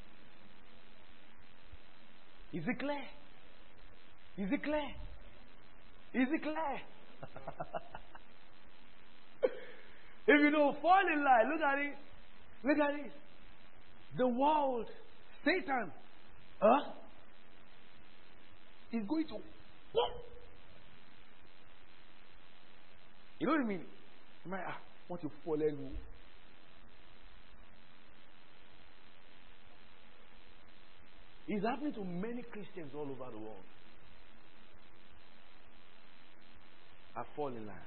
Is it clear? Is it clear? Is it clear? If you don't fall in line, look at it. Look at it. The world, Satan, is going to. You know what I mean? I want to follow you. It's happening to many Christians all over the world. I fall in line.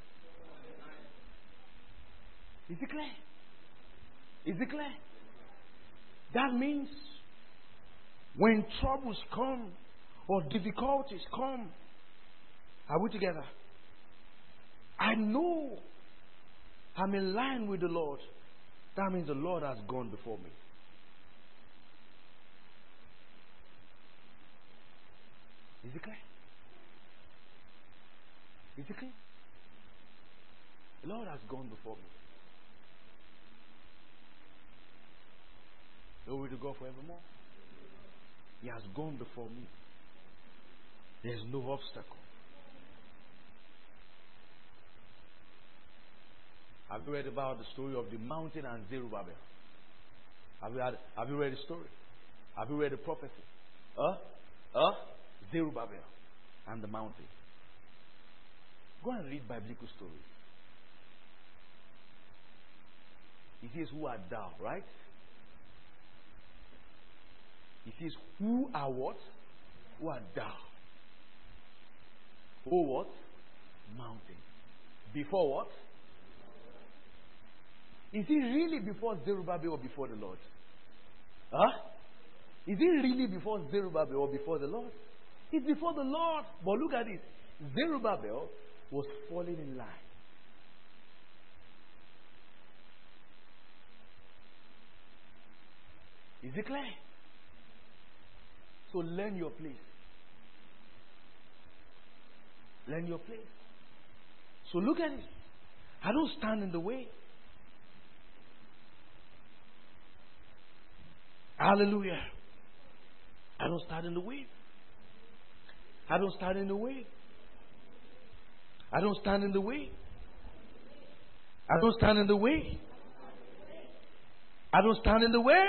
Is it clear? Is it clear? That means when troubles come or difficulties come, are we together? I know I'm in line with the Lord. That means the Lord has gone before me. Is it clear? Is it clear? The Lord has gone before me. Glory to God forevermore. He has gone before me. There is no obstacle. Have you read about the story of the mountain and Zerubbabel? Have you read the story? Have you read the prophecy? Zerubbabel and the mountain. Go and read biblical stories. It says, who art thou, right? It says, who are what? Who art thou? Oh what? Mountain. Before what? Is it really before Zerubbabel or before the Lord? Is it really before Zerubbabel or before the Lord? It's before the Lord. But look at this. Zerubbabel was falling in line. Is it clear? So learn your place. Learn your place. So look at it. I don't stand in the way. Hallelujah. I don't stand in the way. I don't stand in the way. I don't stand in the way. I don't stand in the way. I don't stand in the way.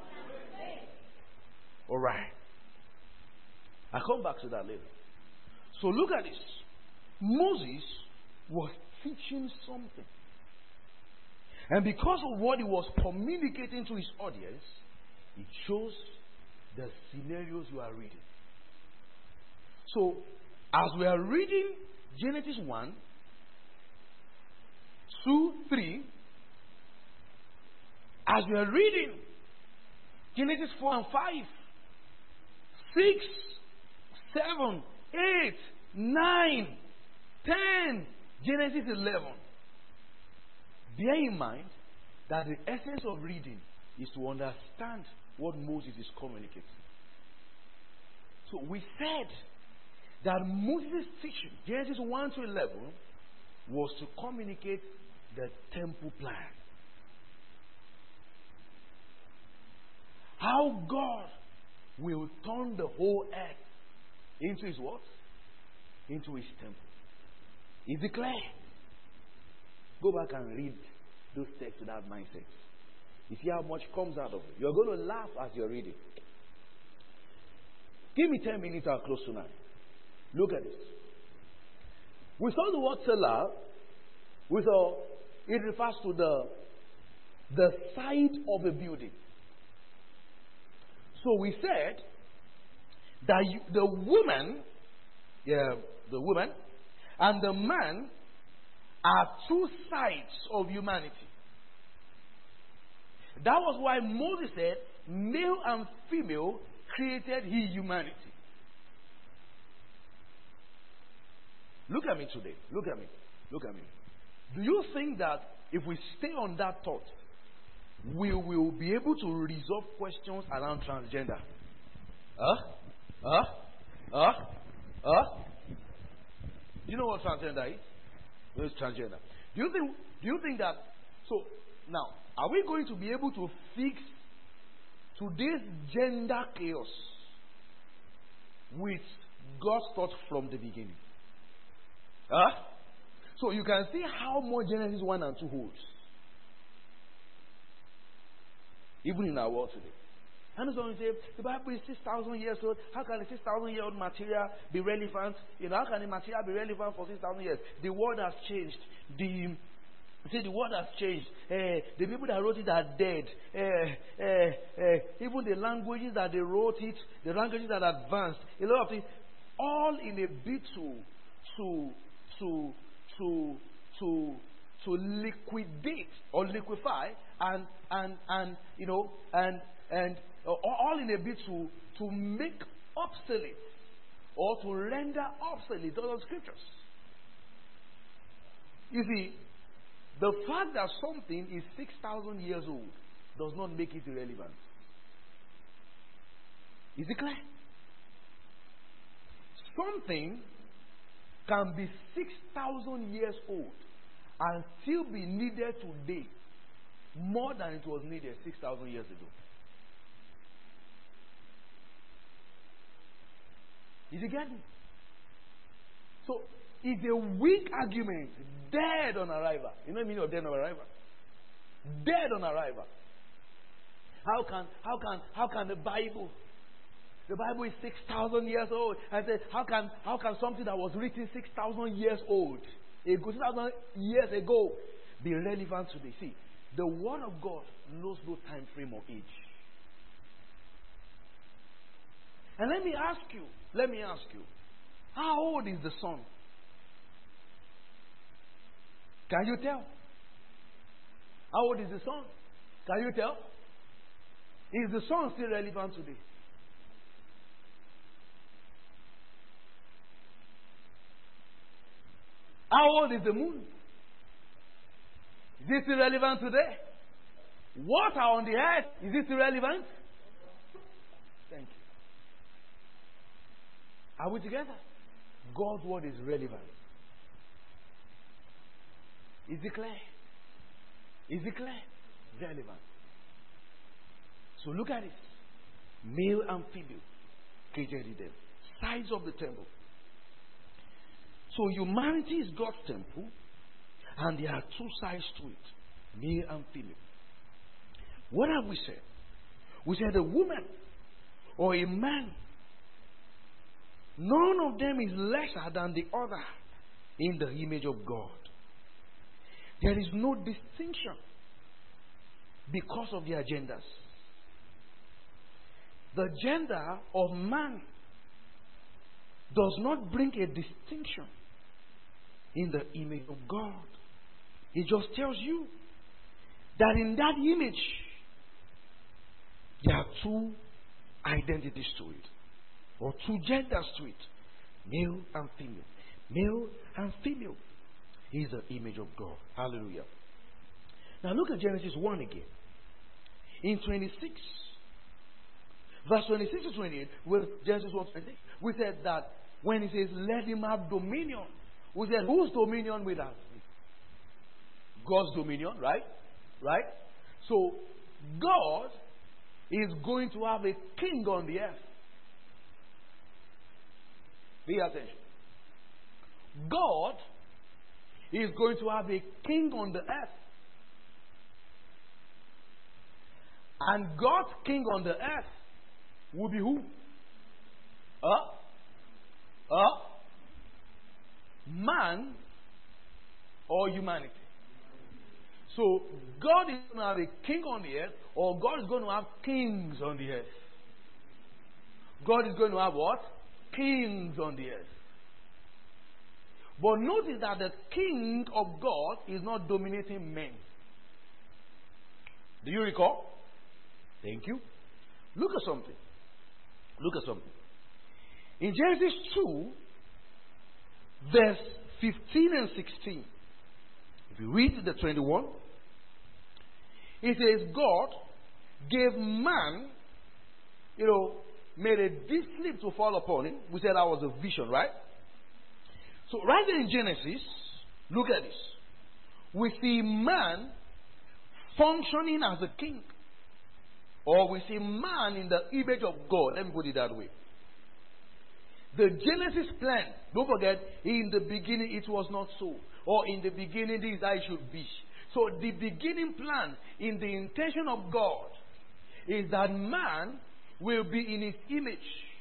All right. I'll come back to that later. So look at this. Moses was teaching something. And because of what he was communicating to his audience, it shows the scenarios you are reading. So, as we are reading Genesis 1, 2, 3, As we are reading Genesis 4 and 5, 6, 7, 8, 9, 10, Genesis 11. Bear in mind that the essence of reading is to understand what Moses is communicating. So we said that Moses' teaching, Genesis 1 to 11, was to communicate the temple plan. How God will turn the whole earth into his what? Into his temple. Is it clear? Go back and read those texts with that mindset. You see how much comes out of it. You're going to laugh as you're reading. Give me 10 minutes, I'll close tonight. Look at this. We saw the word cellar. We saw it refers to the side of a building. So we said that the woman and the man are two sides of humanity. That was why Moses said, male and female created he humanity. Look at me today. Look at me. Look at me. Do you think that if we stay on that thought, we will be able to resolve questions around transgender? Do you know what transgender is? What is transgender? Do you think that, so now, are we going to be able to fix today's gender chaos with God's thought from the beginning? So you can see how much Genesis 1 and 2 holds. Even in our world today. And someone say, the Bible is 6,000 years old. How can a 6,000-year-old material be relevant? How can a material be relevant for 6,000 years? The world has changed. The world has changed. The people that wrote it are dead. Even the languages that they wrote it, the languages that advanced, a lot of things, all in a bid to liquidate or liquefy and all in a bid to make obsolete or to render obsolete those scriptures. You see, the fact that something is 6,000 years old does not make it irrelevant. Is it clear? Something can be 6,000 years old and still be needed today more than it was needed 6,000 years ago. Is it getting? So it's a weak argument, dead on arrival. You know the meaning of dead on arrival? Dead on arrival. How can the Bible is 6,000 years old? I said, how can something that was written 6,000 years old, 6,000 years ago, be relevant today? See, the Word of God knows no time frame or age. And let me ask you, how old is the sun? Can you tell? How old is the sun? Can you tell? Is the sun still relevant today? How old is the moon? Is it still relevant today? Water on the earth, is it still relevant? Thank you. Are we together? God's word is relevant. Is it clear? Is it clear? Relevant. So look at it. Male and female created in them. Sides of the temple. So humanity is God's temple, and there are two sides to it, male and female. What have we said? We said a woman or a man, none of them is lesser than the other in the image of God. There is no distinction because of their genders. The gender of man does not bring a distinction in the image of God. It just tells you that in that image two identities to it, or two genders to it, male and female. Male and female is the image of God. Hallelujah. Now look at Genesis 1 again. In 26, verse 26 to 28, with Genesis 1, we said that when it says, let him have dominion, we said, whose dominion will that be? God's dominion, right? Right? So, God is going to have a king on the earth. Pay attention. God is going to have a king on the earth. And God's king on the earth will be who? Man or humanity. So God is going to have a king on the earth, or God is going to have kings on the earth. God is going to have what? Kings on the earth. But notice that the king of God is not dominating men. Do you recall? Thank you. Look at something. Look at something. In Genesis 2, verse 15 and 16, if you read the 21, it says, God gave man, made a deep sleep to fall upon him. We said that was a vision, right? So right there in Genesis, look at this. We see man functioning as a king. Or we see man in the image of God. Let me put it that way. The Genesis plan, don't forget, in the beginning it was not so. Or in the beginning this I should be. So the beginning plan in the intention of God is that man will be in his image.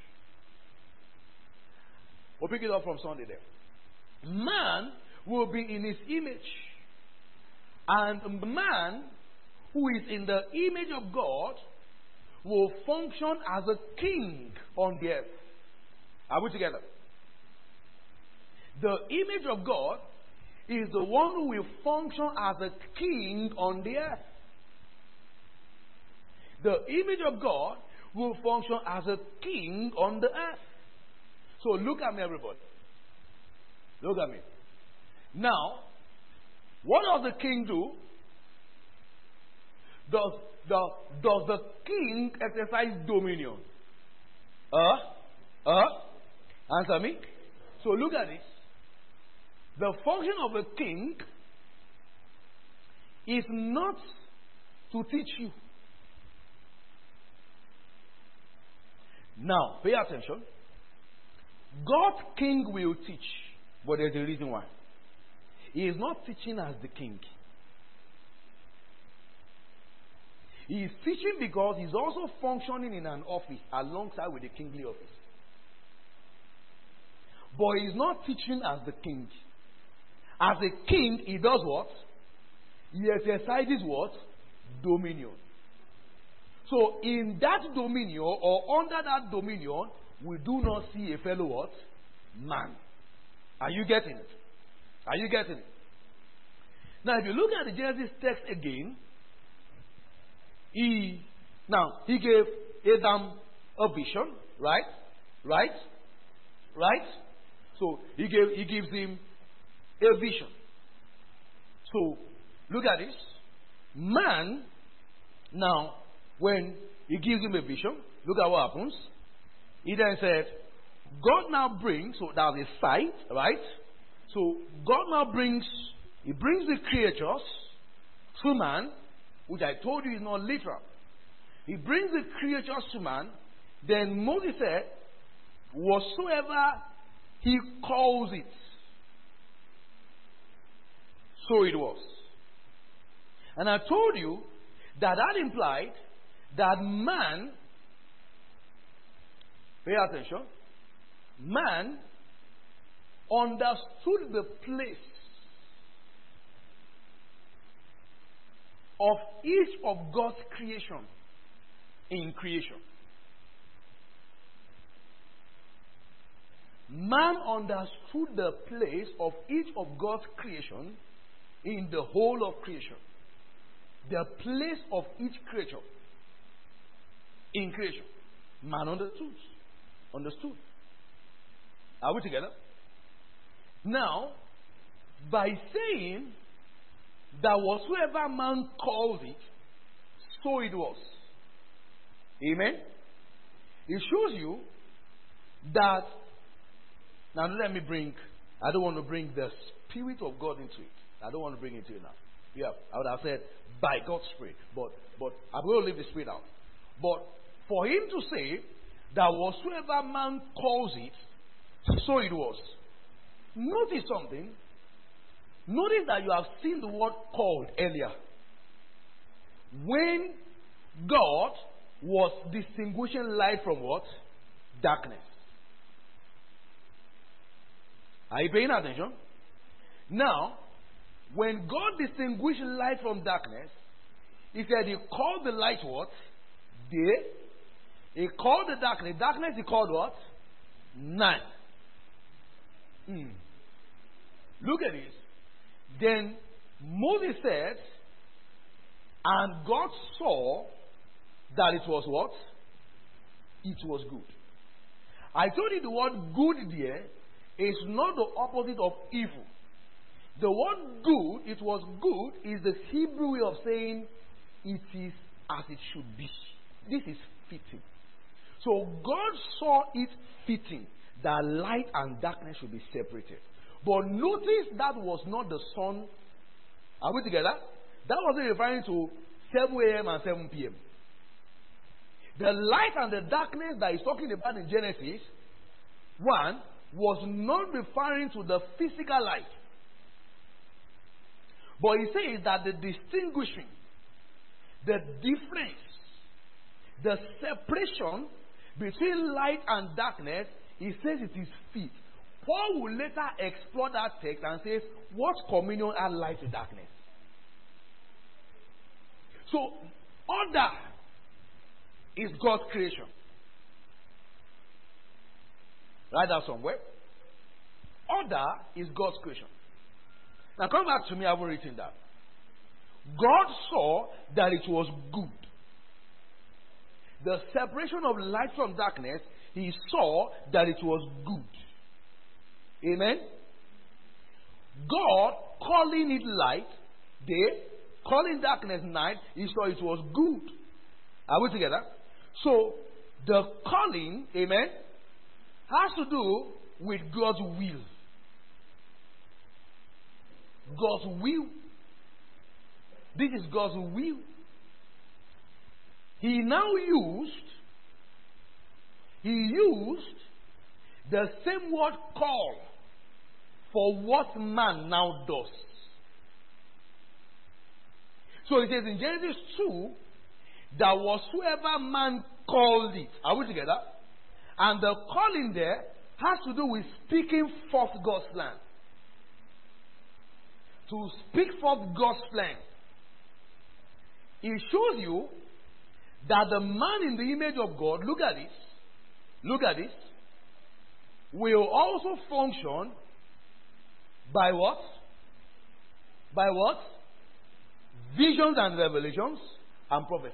We'll pick it up from Sunday there. Man will be in his image. And man who is in the image of God will function as a king on the earth. Are we together? The image of God is the one who will function as a king on the earth. The image of God will function as a king on the earth. So look at me, everybody. Look at me. Now, what does the king do? Does the king exercise dominion? Answer me. So look at this. The function of a king is not to teach you. Now, pay attention. God's king will teach, but there's a reason why. He is not teaching as the king. He is teaching because he's also functioning in an office alongside with the kingly office. But he's not teaching as the king. As a king, he does what? He exercises what? Dominion. So in that dominion, or under that dominion, we do not see a fellow what? Man. Are you getting it? Are you getting it? Now if you look at the Genesis text again, he gave Adam a vision, right? Right? Right? So he gives him a vision. So look at this. Man, now, when he gives him a vision, look at what happens. He then said, God now brings, so that's a sight, right? So God now brings the creatures to man, which I told you is not literal. He brings the creatures to man. Then Moses said, whatsoever he calls it, so it was. And I told you that implied that man, pay attention, man understood the place of each of God's creation in creation. Man understood the place of each of God's creation in the whole of creation. The place of each creature. in creation. Man understood. Understood. Are we together? Now, by saying that whatsoever man calls it, so it was. Amen? It shows you that, now let me bring, I don't want to bring the Spirit of God into it. I don't want to bring it into it now. Yeah, I would have said by God's Spirit, but I'm going to leave the Spirit out. But for him to say that whatsoever man calls it, so it was. Notice something. Notice that you have seen the word called earlier. When God was distinguishing light from what? Darkness. Are you paying attention? Now, when God distinguished light from darkness, he said he called the light what? Day. He called the darkness. Darkness he called what? Night. Look at this. Then Moses said, and God saw that it was what? It was good. I told you the word good there is not the opposite of evil. The word good, it was good, is the Hebrew way of saying it is as it should be. This is fitting. So God saw it fitting that light and darkness should be separated. But notice that was not the sun. Are we together? That wasn't referring to 7 a.m. and 7 p.m. The light and the darkness that he's talking about in Genesis 1 was not referring to the physical light. But he says that the distinguishing, the difference, the separation between light and darkness, he says it is fit. Paul will later explore that text and says, what communion are light with darkness? So, order is God's creation. Write that somewhere. Order is God's creation. Now come back to me, I haven't written that. God saw that it was good. The separation of light from darkness, he saw that it was good. Amen? God calling it light, day, calling darkness night, he saw it was good. Are we together? So, the calling, amen, has to do with God's will. God's will. This is God's will. He now used the same word call for what man now does. So it says in Genesis 2 that whatsoever man called it. Are we together? And the calling there has to do with speaking forth God's plan. To speak forth God's plan. It shows you that the man in the image of God, look at this, will also function by what? By what? Visions and revelations and prophecy.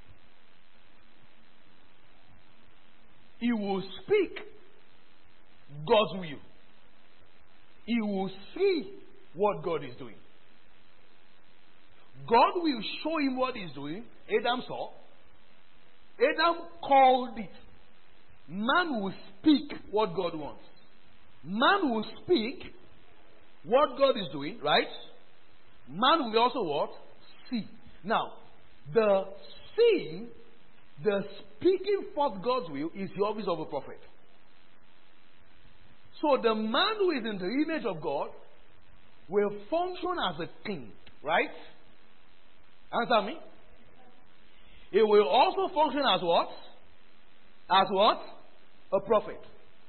He will speak God's will. He will see what God is doing. God will show him what he's doing. Adam saw. Adam called it. Man will speak what God wants. Man will speak what God is doing, right? Man will also what? See. Now, the seeing, the speaking forth God's will is the office of a prophet. So the man who is in the image of God will function as a king, right? Answer me. He will also function as what? As what? A prophet.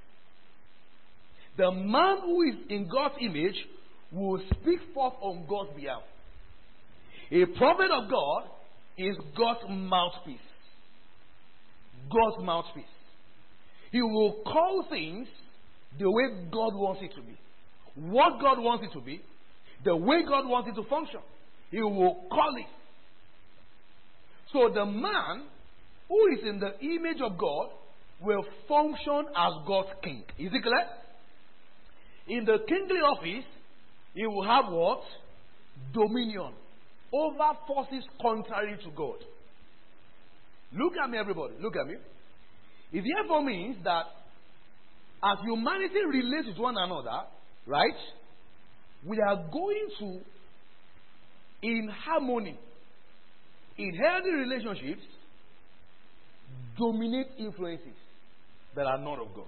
The man who is in God's image will speak forth on God's behalf. A prophet of God is God's mouthpiece. God's mouthpiece. He will call things the way God wants it to be. What God wants it to be. The way God wants it to function. He will call it. So the man who is in the image of God will function as God's king. Is it clear? In the kingly office, he will have what? Dominion over forces contrary to God. Look at me, everybody. Look at me. It therefore means that as humanity relates with one another, right, we are going to, in harmony, in healthy relationships, dominate influences that are not of God.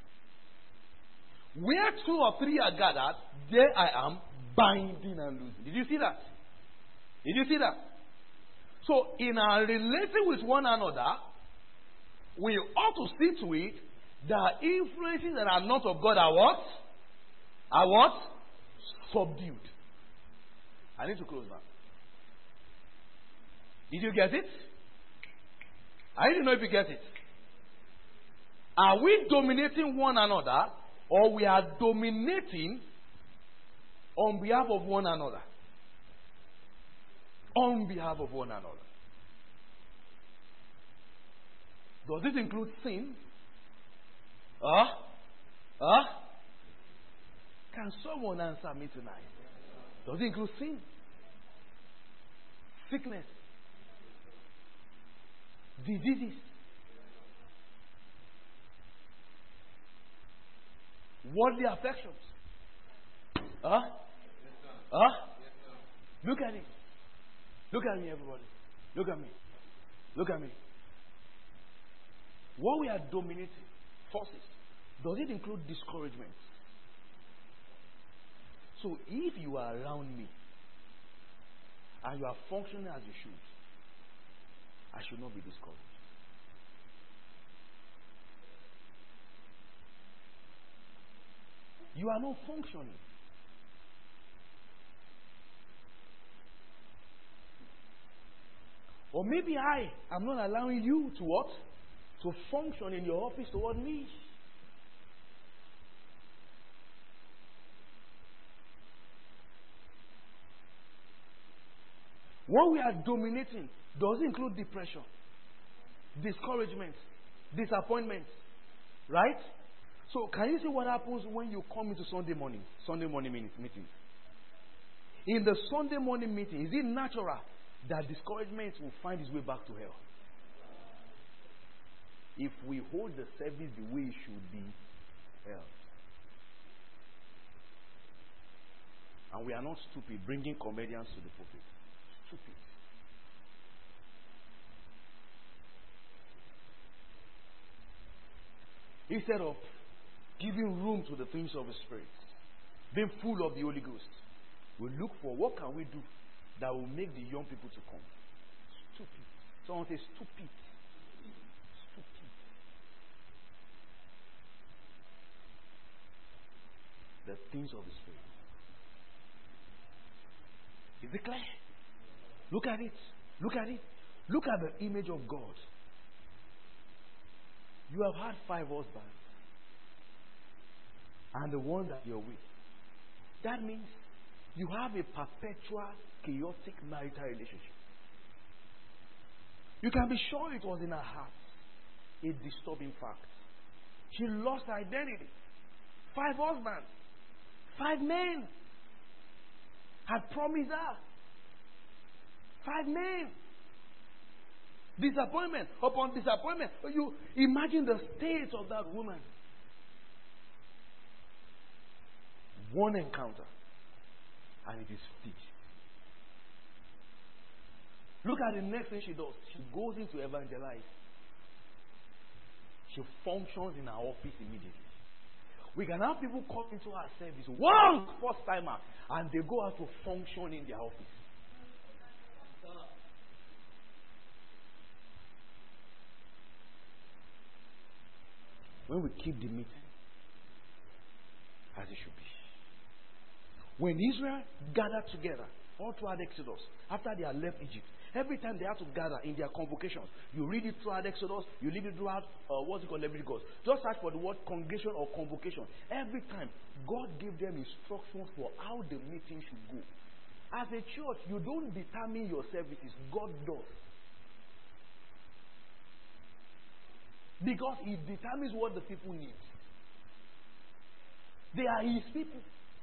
Where two or three are gathered, there I am, binding and loosing. Did you see that? Did you see that? So, in our relating with one another, we ought to see to it that influences that are not of God are what? Are what? Subdued. I need to close now. Did you get it? I don't know if you get it. Are we dominating one another, or we are dominating on behalf of one another? On behalf of one another. Does this include sin? Can someone answer me tonight? Does it include sin? Sickness? Diseases? Worldly affections? Look at it. Look at me, everybody. Look at me. Look at me. What we are dominating, forces, does it include discouragement? So if you are around me and you are functioning as you should, I should not be discouraged. You are not functioning. Or maybe I am not allowing you to what? To function in your office toward me. What we are dominating does include depression, discouragement, disappointment. Right? So can you see what happens when you come into Sunday morning meetings? In the Sunday morning meeting, is it natural that discouragement will find its way back to hell? If we hold the service the way it should be held. And we are not stupid bringing comedians to the pulpit. Stupid. Instead of giving room to the things of the Spirit, being full of the Holy Ghost, we look for what can we do that will make the young people to come. Stupid. Someone says stupid. Stupid. The things of the Spirit. Is it clear? Look at it. Look at it. Look at the image of God. You have had 5 husbands. And the one that you're with. That means you have a perpetual, chaotic marital relationship. You can be sure it was in her heart a disturbing fact. She lost her identity. 5 husbands. 5 men had promised her. 5 men. Disappointment upon disappointment. You imagine the state of that woman. One encounter, and it is finished. Look at the next thing she does. She goes into evangelize. She functions in her office immediately. We can have people come into our service once, first timer, and they go out to function in their office. When we keep the meeting as it should be. When Israel gathered together, all throughout Exodus, after they had left Egypt, every time they had to gather in their convocations, you read it throughout Exodus, you read it throughout, what's it called, Leviticus. Just search for the word congregation or convocation. Every time, God gave them instructions for how the meeting should go. As a church, you don't determine your services, God does. Because it determines what the people need. They are his people.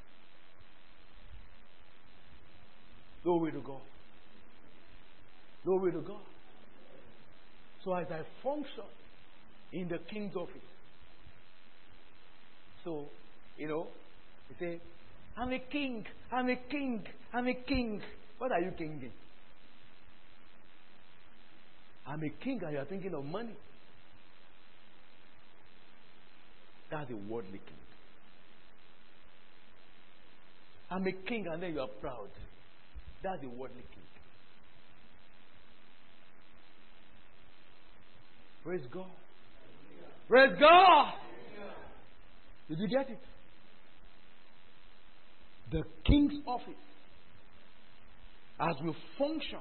Glory to God. Glory to God. So as I function in the king's office, so, you say, I'm a king, I'm a king, I'm a king. What are you kinging? I'm a king and you're thinking of money. That's a worldly king. I'm a king and then you are proud. That's a worldly king. Praise God. Praise God. Did you get it? The king's office, as we function.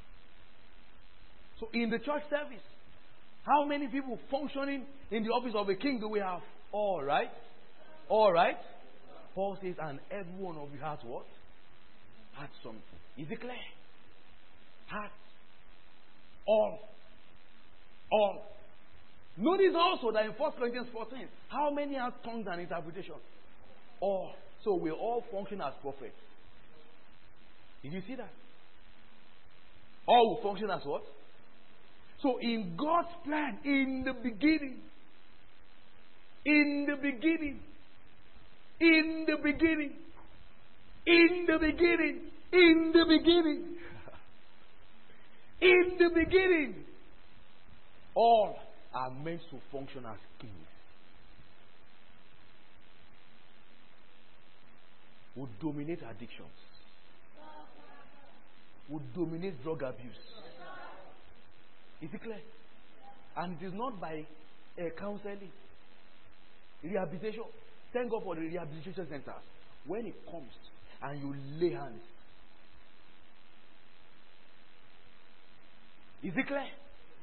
So in the church service, how many people functioning in the office of a king do we have? All right? All right? Paul says, and every one of you has what? Has something. Is it clear? Has. All. All. Notice also that in 1 Corinthians 14, how many have tongues and interpretation? All. So we all function as prophets. Did you see that? All will function as what? So in God's plan, in the beginning, in the beginning, in the beginning, in the beginning, in the beginning, in the beginning, all are meant to function as kings. Would dominate addictions. Would dominate drug abuse. Is it clear? And it is not by counseling. Rehabilitation. Thank God for the rehabilitation centers. When it comes and you lay hands. Is it clear?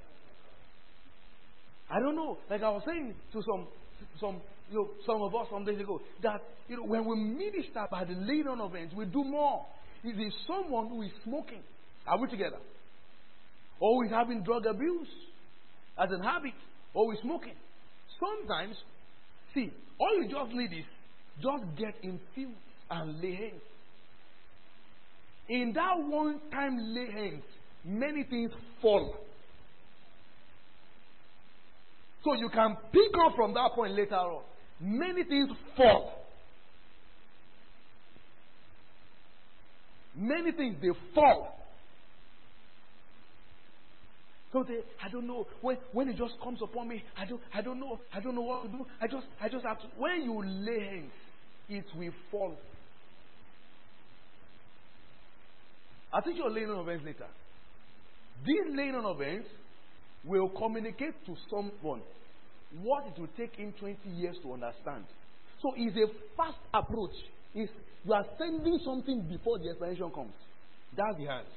I don't know. Like I was saying to some of us some days ago, that when we minister by the laying on of hands, we do more. If there's someone who is smoking, are we together? Or who is having drug abuse as a habit, or who is smoking. Sometimes, see, all you just need is just get in field and lay hands. In that one time lay hands, many things fall. So you can pick up from that point later on. Many things fall. Many things, they fall. So I don't know. When it just comes upon me, I don't know what to do. I just have to. When you lay hands, it will fall. I'll teach you a laying on of hands later. This laying on of hands will communicate to someone what it will take him 20 years to understand. So it's a fast approach. You are sending something before the explanation comes. That's the hands.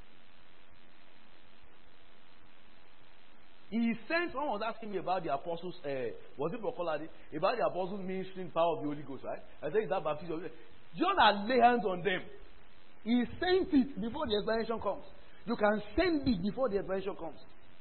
He sent someone was asking me about the apostles, was it Procoladi? About the apostles ministering power of the Holy Ghost, right? I said, is that baptism? Just lay hands on them. He sent it before the explanation comes. You can send it before the explanation comes.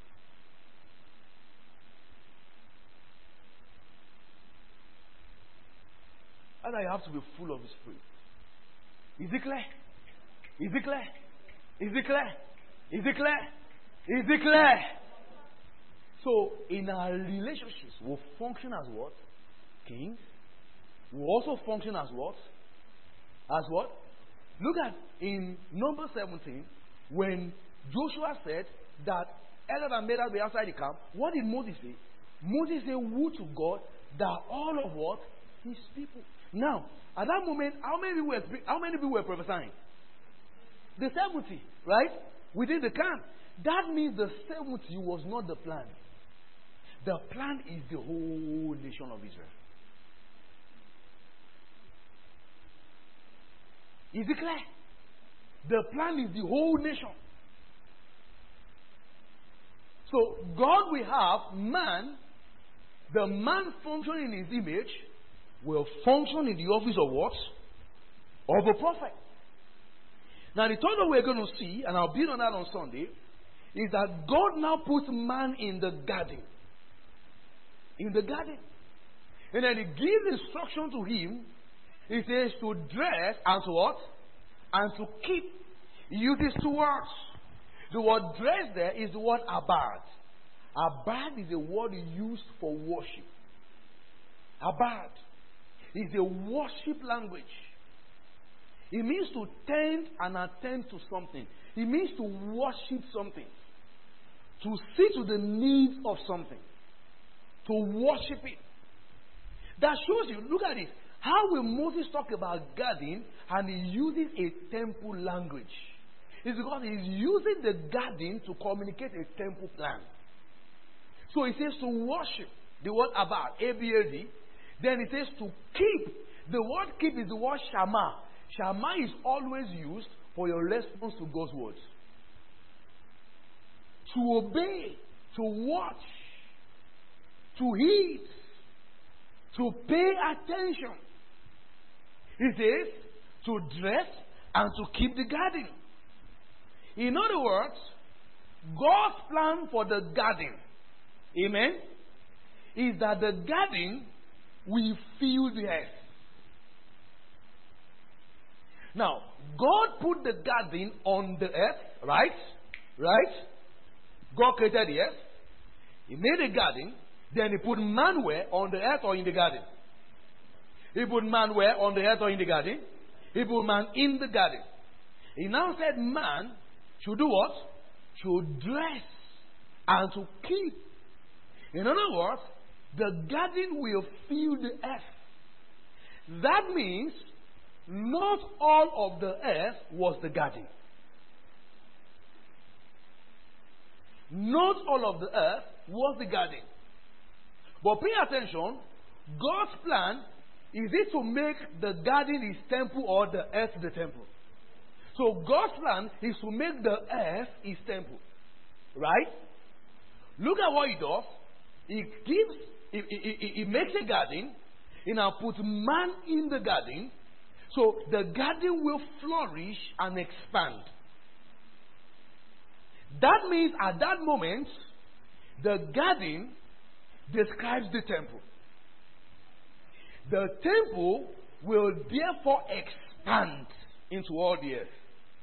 And I have to be full of the Spirit. Is it clear? Is it clear? Is it clear? Is it clear? Is it clear? So, in our relationships, we'll function as what? Kings. We'll also function as what? As what? Look at in number 17, when Joshua said that Eliab and Medad were outside the camp, what did Moses say? Moses said, woe to God that all of what? His people. Now, at that moment, how many people were prophesying? The 70, right? Within the camp. That means the 70 was not the plan. The plan is the whole nation of Israel. Is it clear? The plan is the whole nation. So God will have man, the man functioning in his image, will function in the office of what? Of a prophet. Now the third one we're going to see, and I'll build on that on Sunday, is that God now puts man in the garden. in the garden. And then he gives instruction to him. He says to dress and to what? And to keep. He uses two words. The word dress there is the word abad. Abad is a word used for worship. Abad is a worship language. It means to tend and attend to something. It means to worship something. To see to the needs of something. To worship it. That shows you, look at this. How will Moses talk about garden and he uses a temple language? It's because he's using the garden to communicate a temple plan. So he says to worship, the word abad, A-B-A-D. Then he says to keep. The word keep is the word shama. Shama is always used for your response to God's words. To obey, to watch, to heed, to pay attention. He says to dress and to keep the garden. In other words, God's plan for the garden, amen, is that the garden will fill the earth. Now, God put the garden on the earth, right? Right? God created the earth. He made a garden. Then he put man where? On the earth or in the garden? He put man where? On the earth or in the garden? He put man in the garden. He now said man should do what? Should dress and to keep. In other words, the garden will fill the earth. That means not all of the earth was the garden. Not all of the earth was the garden. But pay attention, God's plan is it to make the garden his temple or the earth the temple. So God's plan is to make the earth his temple. Right? Look at what he does. He makes a garden. He now puts man in the garden. So the garden will flourish and expand. That means at that moment, the garden describes the temple. The temple will therefore expand into all the earth.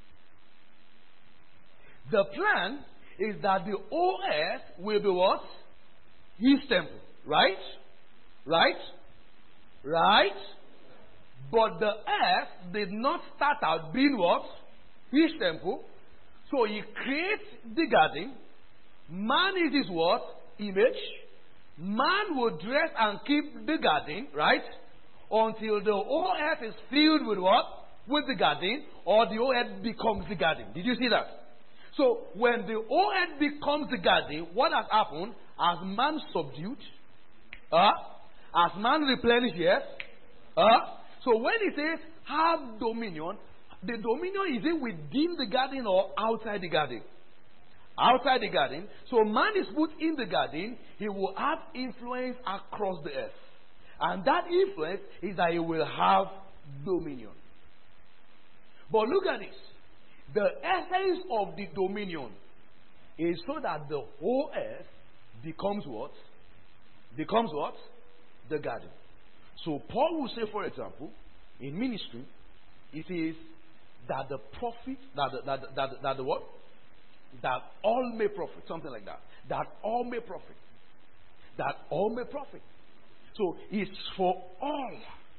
The plan is that the whole earth will be what? His temple. Right? Right? Right? But the earth did not start out being what? His temple. So he creates the garden. Man is his what? Image. Man will dress and keep the garden, right? Until the whole earth is filled with what? With the garden, or the whole earth becomes the garden. Did you see that? So when the whole earth becomes the garden, what has happened? As man subdued, as man replenished, yes. So when he says have dominion, the dominion is it within the garden or outside the garden? Outside the garden. So man is put in the garden, he will have influence across the earth. And that influence is that he will have dominion. But look at this. The essence of the dominion is so that the whole earth becomes what? Becomes what? The garden. So Paul will say, for example, in ministry, it is that the profit, that the what? That all may profit, something like that. That all may profit. That all may profit. So it's for all.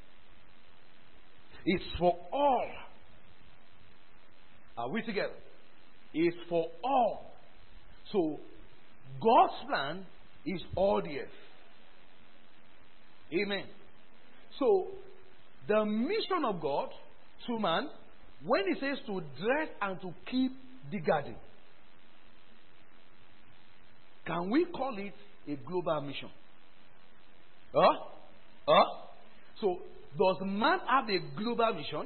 It's for all. Are we together? It's for all. So God's plan is all the earth. Amen. So the mission of God to man, when he says to dress and to keep the garden, can we call it a global mission? So does man have a global mission?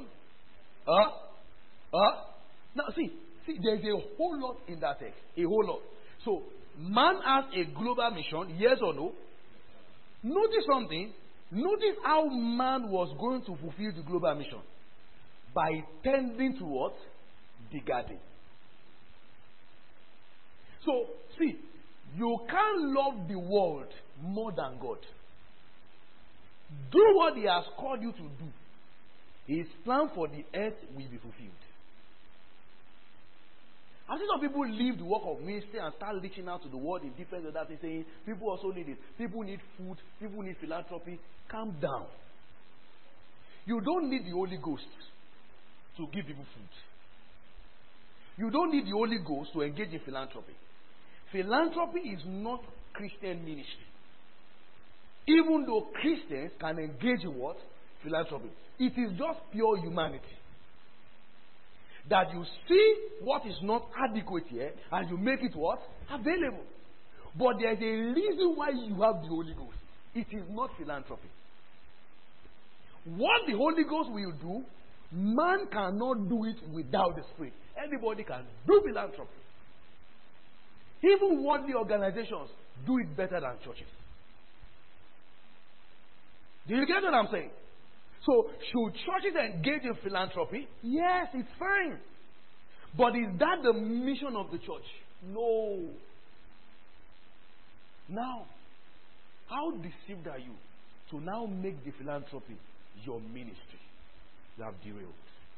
Now see, there's a whole lot in that text. A whole lot. So man has a global mission, yes or no? Notice something. Notice how man was going to fulfill the global mission. By tending to what? The garden. So, see, You can't love the world more than God. Do what He has called you to do. His plan for the earth will be fulfilled. I've seen some people leave the work of ministry and start reaching out to the world in different other things, saying people also need it. People need food. People need philanthropy. Calm down. You don't need the Holy Ghost to give people food. You don't need the Holy Ghost to engage in philanthropy. Philanthropy is not Christian ministry. Even though Christians can engage in what? Philanthropy. It is just pure humanity. That you see what is not adequate here and you make it what? Available. But there is a reason why you have the Holy Ghost. It is not philanthropy. What the Holy Ghost will do, man cannot do it without the Spirit. Anybody can do philanthropy. Even worldly organizations do it better than churches. Do you get what I'm saying? So, should churches engage in philanthropy? Yes, it's fine. But is that the mission of the church? No. Now, how deceived are you to now make the philanthropy your ministry? You have derailed.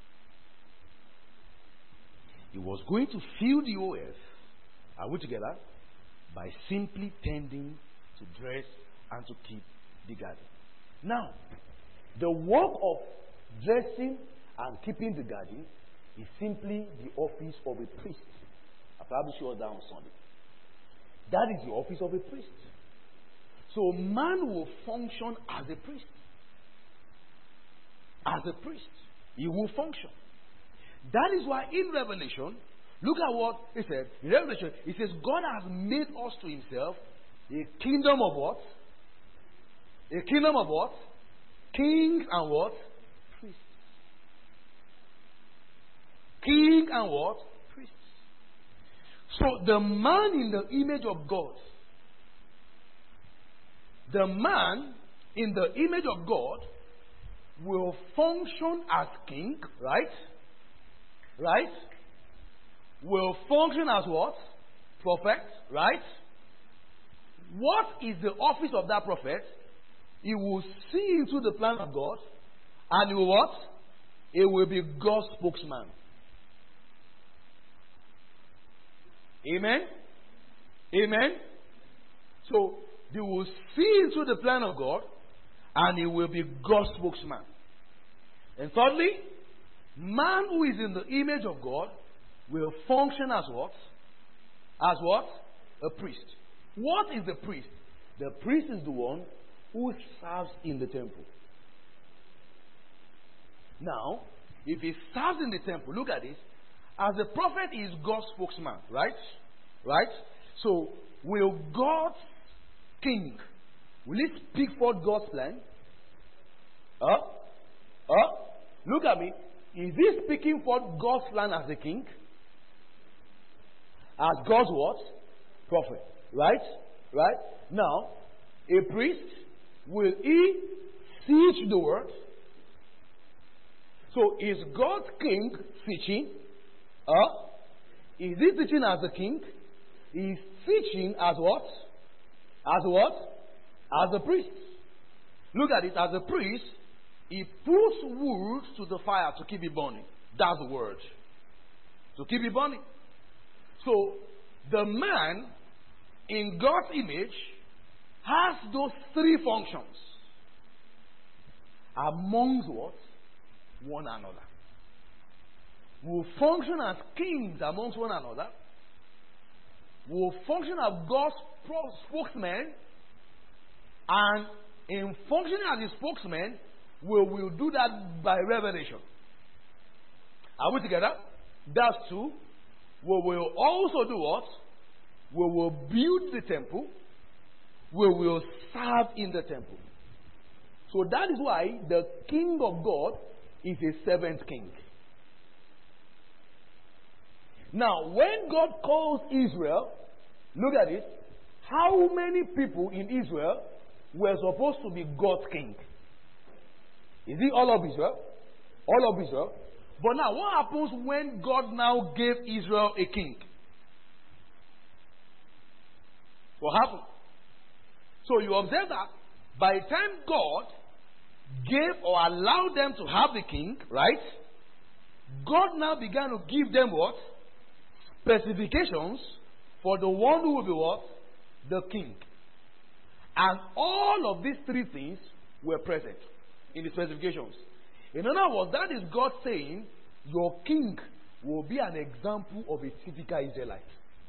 He was going to fill the OS, are we together? By simply tending to dress and to keep the garden. Now, the work of dressing and keeping the garden is simply the office of a priest. I probably showed that on Sunday. That is the office of a priest. So man will function as a priest. As a priest. He will function. That is why in Revelation, look at what it said. In Revelation, it says God has made us to himself a kingdom of what? A kingdom of what? Kings and what? Priests. King and what? Priests. So the man in the image of God, the man in the image of God will function as king, right? Right? Will function as what? Prophet, right? What is the office of that prophet? He will see into the plan of God, and he will what? He will be God's spokesman. Amen? Amen? So, they will see into the plan of God, and he will be God's spokesman. And thirdly, man who is in the image of God will function as what? As what? A priest. What is the priest? The priest is the one who serves in the temple. Now, if he serves in the temple, look at this. As the prophet is God's spokesman, right? Right? So, will God's king, will he speak forth God's plan? Look at me. Is he speaking forth God's plan as a king? As God's what? Prophet. Right? Right? Now, a priest, will he teach the word? So, is God's king teaching? Is he teaching as a king? He is teaching as what? As what? As a priest. Look at it. As a priest, he puts wood to the fire to keep it burning. That's the word. To keep it burning. So, the man in God's image has those three functions amongst what? One another. Will function as kings amongst one another. Will function as God's spokesman. And in functioning as his spokesman, we will do that by revelation. Are we together? That's two. We will also do what? We will build the temple. We will serve in the temple. So that is why the king of God is a servant king. Now, when God calls Israel, look at it. How many people in Israel were supposed to be God's king? Is it all of Israel? All of Israel. But now, what happens when God now gave Israel a king? What happened? So you observe that by the time God gave or allowed them to have the king, right? God now began to give them what? Specifications for the one who will be what? The king. And all of these three things were present in the specifications. In other words, that is God saying, your king will be an example of a typical Israelite.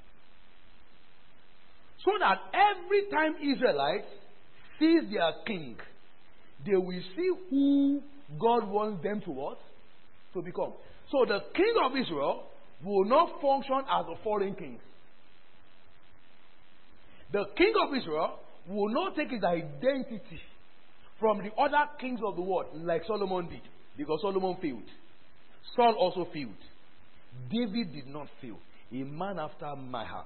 So that every time Israelites sees their king, they will see who God wants them to what? To become. So the king of Israel will not function as a foreign king. The king of Israel will not take his identity from the other kings of the world like Solomon did, because Solomon failed. Saul also failed. David did not fail. A man after my heart.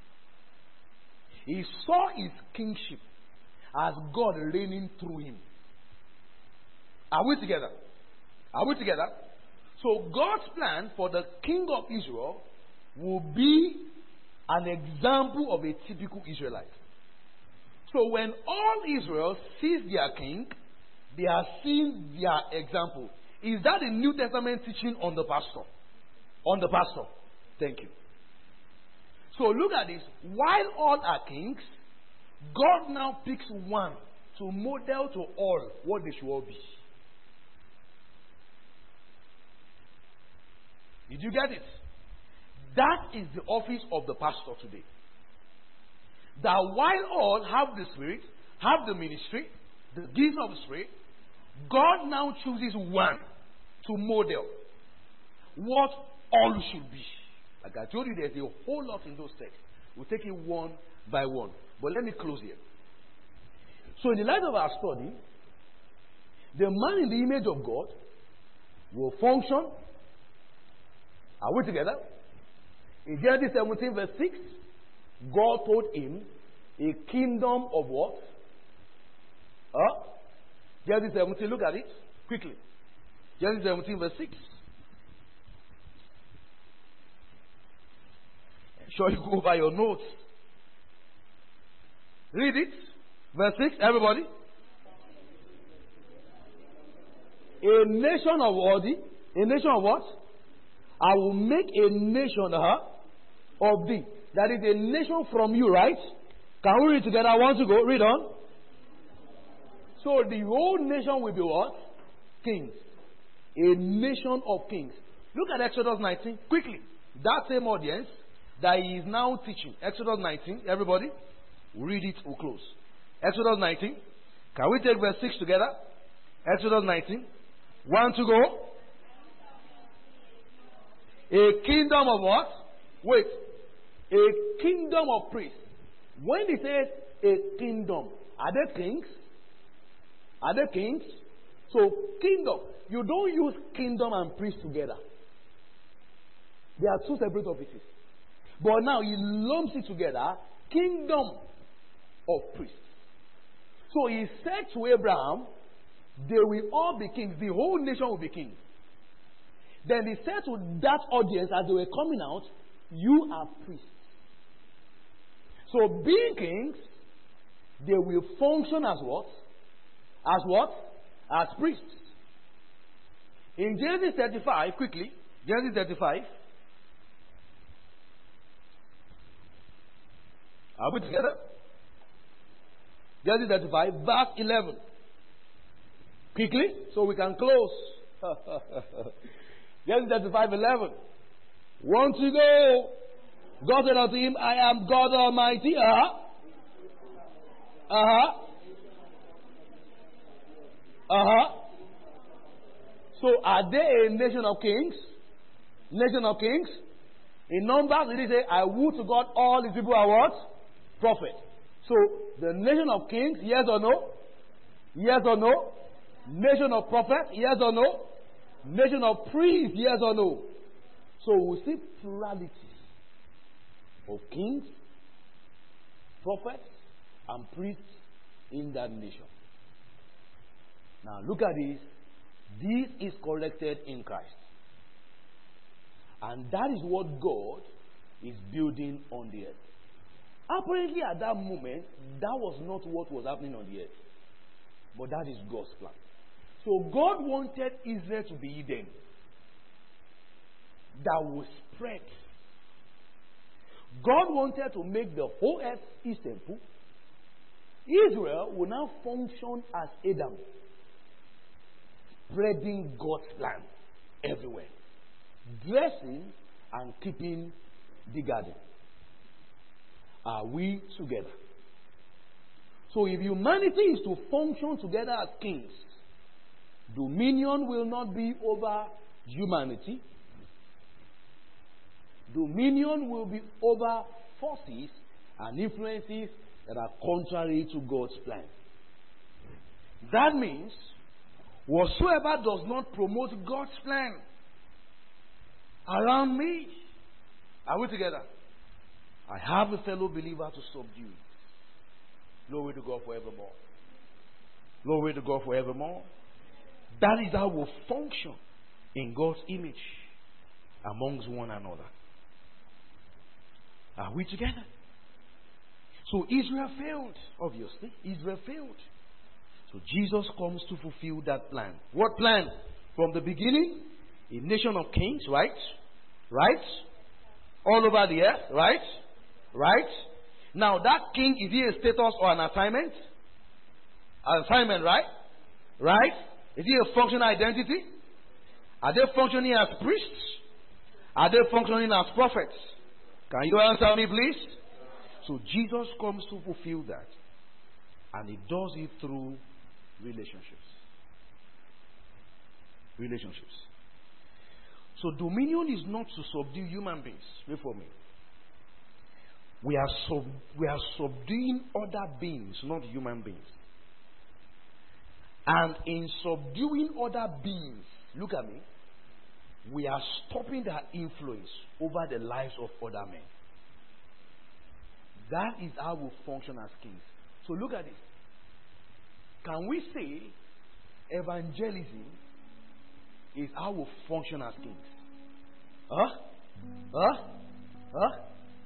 He saw his kingship as God reigning through him. Are we together? Are we together? So God's plan for the king of Israel will be an example of a typical Israelite. So when all Israel sees their king, they are seeing their example. Is that the New Testament teaching on the pastor? On the pastor. Thank you. So look at this. While all are kings, God now picks one to model to all what they should all be. Did you get it? That is the office of the pastor today. That while all have the Spirit, have the ministry, the gifts of the Spirit, God now chooses one to model what all should be. Like I told you, there's a whole lot in those texts. We'll take it one by one. But let me close here. So in the light of our study, the man in the image of God will function. Are we together? In Genesis 17 verse 6, God told him a kingdom of what? Genesis 17, look at it quickly. Genesis 17 verse 6. Sure, you go by your notes. Read it. Verse 6, everybody. A nation of what? A nation of what? I will make a nation of thee. That is a nation from you, right? Can we read together? I want to go. Read on. So the whole nation will be what? Kings. A nation of kings. Look at Exodus 19. Quickly. That same audience that he is now teaching. Exodus 19. Everybody. Read it. We'll close. Exodus 19. Can we take verse 6 together? Exodus 19. 1 to go. A kingdom of what? Wait. A kingdom of priests. When he says a kingdom, are they kings? Are they kings? So, kingdom. You don't use kingdom and priest together. They are two separate offices. But now he lumps it together. Kingdom of priests. So he said to Abraham, they will all be kings. The whole nation will be kings. Then he said to that audience as they were coming out, you are priests. So being kings, they will function as what? As what? As priests. In Genesis 35, quickly, Genesis 35. Are we together? Genesis 35, verse 11. Quickly, so we can close. Genesis 35, 11. 1 to go. God said unto him, I am God Almighty. So are they a nation of kings? Nation of kings? In Numbers, it say, I would to God all his people are what? Prophets. So the nation of kings, yes or no? Yes or no? Nation of prophets, yes or no? Nation of priests, yes or no? So we see plurality of kings, prophets, and priests in that nation. Now look at this. This is corrected in Christ. And that is what God is building on the earth. Apparently, at that moment, that was not what was happening on the earth. But that is God's plan. So God wanted Israel to be Eden that would spread. God wanted to make the whole earth His temple. Israel will now function as Adam, spreading God's plan everywhere, dressing and keeping the garden. Are we together? So if humanity is to function together as kings, dominion will not be over humanity. Dominion will be over forces and influences that are contrary to God's plan. That means whatsoever does not promote God's plan around me, are we together? I have a fellow believer to subdue. Glory to God forevermore. Glory to God forevermore. That is how we function in God's image amongst one another. Are we together? So Israel failed, obviously. Israel failed. So Jesus comes to fulfill that plan. What plan? From the beginning, a nation of kings, right? Right? All over the earth, right? Right? Now that king, is he a status or an assignment? An assignment, right? Right? Is he a functional identity? Are they functioning as priests? Are they functioning as prophets? Can you answer me, please? So Jesus comes to fulfill that. And he does it through relationships. Relationships. So dominion is not to subdue human beings. Wait for me. We are subduing other beings, not human beings. And in subduing other beings, look at me, we are stopping their influence over the lives of other men. That is how we function as kings. So look at this. Can we say evangelism is how we function as kings? Huh?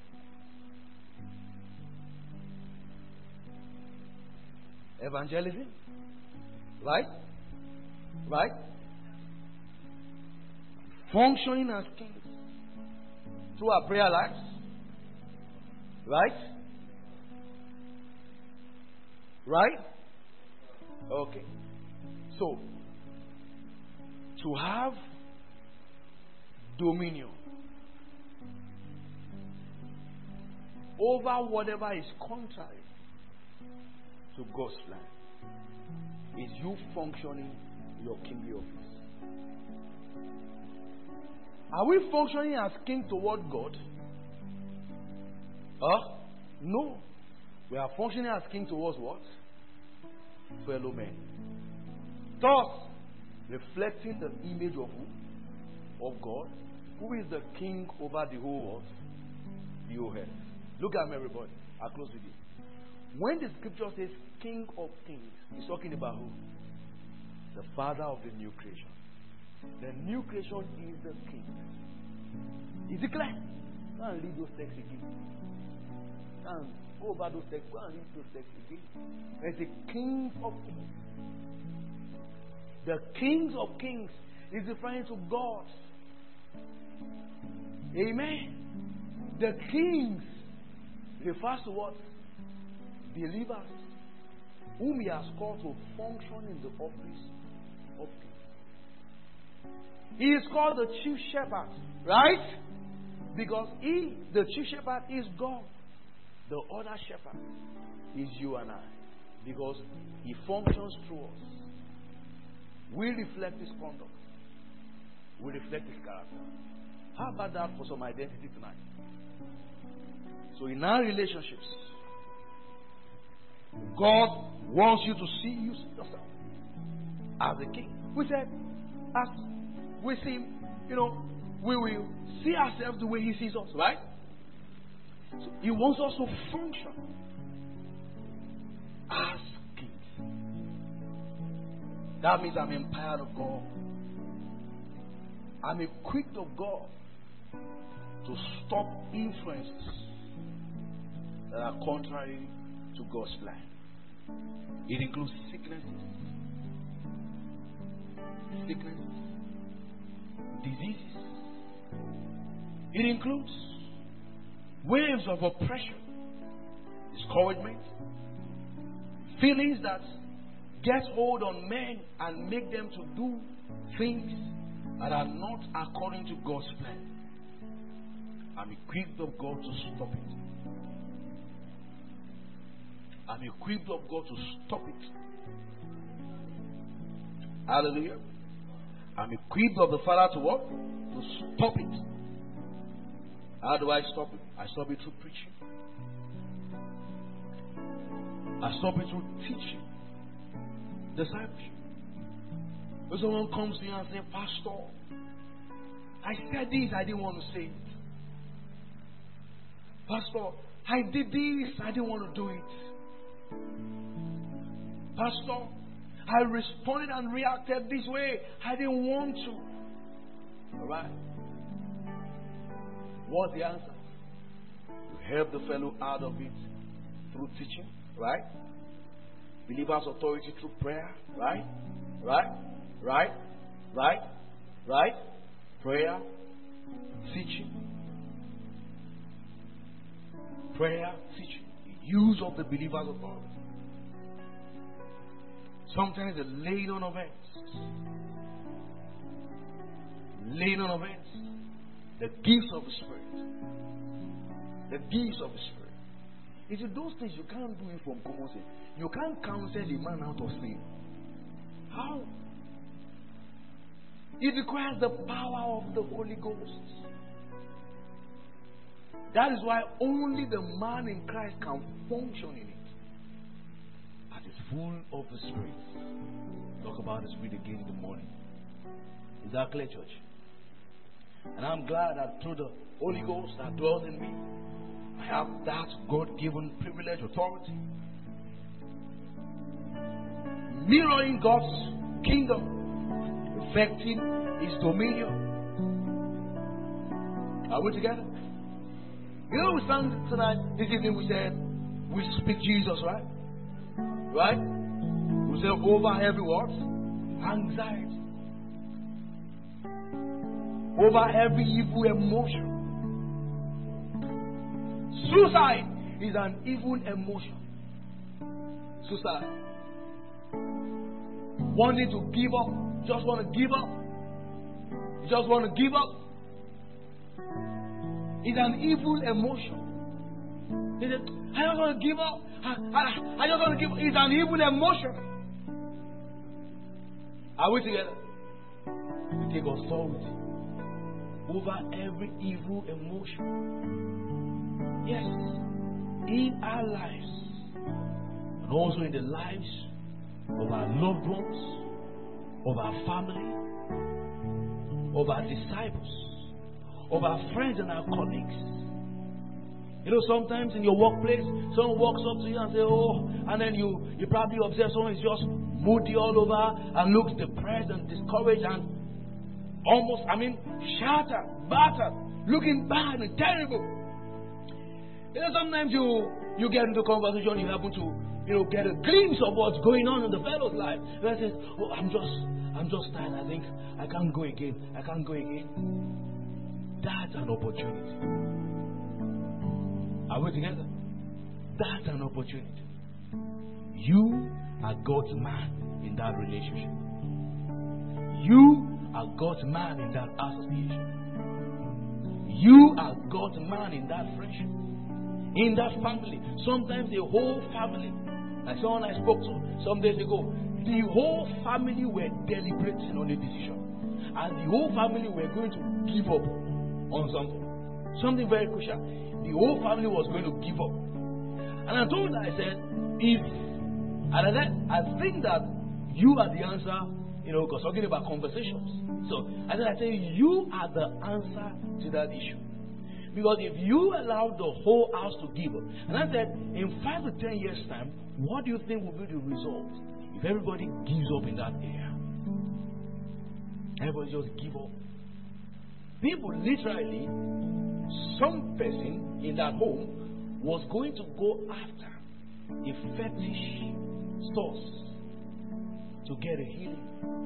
Evangelism? Right? Right? Functioning as kings through our prayer lives. Right? Right? Okay. So, to have dominion over whatever is contrary to God's plan is you functioning your kingly office. Are we functioning as king toward God? No. We are functioning as king towards what? Fellow men. Thus, reflecting the image of who? Of God, who is the king over the whole world, the whole earth. Look at me, everybody. I'll close with you. When the scripture says King of Kings, it's talking about who? The Father of the new creation. The new creation is the King. Is it clear? Go and read those texts again. Go and go over those texts. Go and read those texts again. There's a King of Kings. The Kings of Kings is referring to God. Amen. The kings refers to what? Believers whom he has called to function in the office of king. He is called the chief shepherd, right? Because he, the chief shepherd, is God. The other shepherd is you and I. Because he functions through us. We reflect his conduct. We reflect his character. How about that for some identity tonight? So in our relationships, God wants you to see yourself as a king. We said, as we see him, we will see ourselves the way he sees us, right? So he wants us to function as kings. That means I'm empowered of God. I'm equipped of God to stop influences that are contrary to God's plan. It includes sicknesses, diseases. It includes waves of oppression, discouragement, feelings that get hold on men and make them to do things that are not according to God's plan. I'm equipped of God to stop it. I'm equipped of God to stop it. Hallelujah. I'm equipped of the Father to what? To stop it. How do I stop it? I stop it through preaching. I stop it through teaching. Discipleship. When someone comes to you and says, Pastor, I said this, I didn't want to say it. Pastor, I did this, I didn't want to do it. Pastor, I responded and reacted this way, I didn't want to. Alright? What's the answer? You help the fellow out of it through teaching, right? Believers' authority through prayer, right? Right? Prayer, teaching. Prayer, teaching. The use of the believer's authority. Sometimes the laying on of hands. Laying on of hands. The gifts of the Spirit. The gifts of the Spirit. You see, those things you can't do it from common sense. You can't counsel a man out of sin. How? It requires the power of the Holy Ghost. That is why only the man in Christ can function in it. That is full of the Spirit. Talk about the Spirit again in the morning. Is that clear, church? And I'm glad that through the Holy Ghost that dwells in me, I have that God-given privilege, authority, mirroring God's kingdom, effecting His dominion. Are we together? You know, we sang tonight, this evening we said, we speak Jesus, right? Right? We said over every what? Anxiety. Over every evil emotion. Suicide is an evil emotion. Suicide. Wanting to give up. Just want to give up. You just want to give up. It's an evil emotion. He said, I just want to give up. I just want to give up. It's an evil emotion. Are we together? We take authority over every evil emotion. Yes. In our lives. And also in the lives of our loved ones, of our family, of our disciples, of our friends and our colleagues. You know, sometimes in your workplace, someone walks up to you and says, oh, and then you probably observe someone is just moody all over and looks depressed and discouraged and almost, shattered, battered, looking bad and terrible. You know, sometimes you get into conversation, you happen to, get a glimpse of what's going on in the fellow's life. And says, oh, I'm just tired. I think I can't go again. That's an opportunity. Are we together? That's an opportunity. You are God's man in that relationship. You are God's man in that association. You are God's man in that friendship. In that family. Sometimes the whole family, like someone I spoke to some days ago, the whole family were deliberating on a decision. And the whole family were going to give up on something very crucial. The whole family was going to give up. And I told her, I said, I think that you are the answer, because talking about conversations. So I said, you are the answer to that issue. Because if you allow the whole house to give up, and I said, in 5 to 10 years' time, what do you think will be the result if everybody gives up in that area? Everybody just give up. People literally, some person in that home was going to go after a fetish source to get a healing.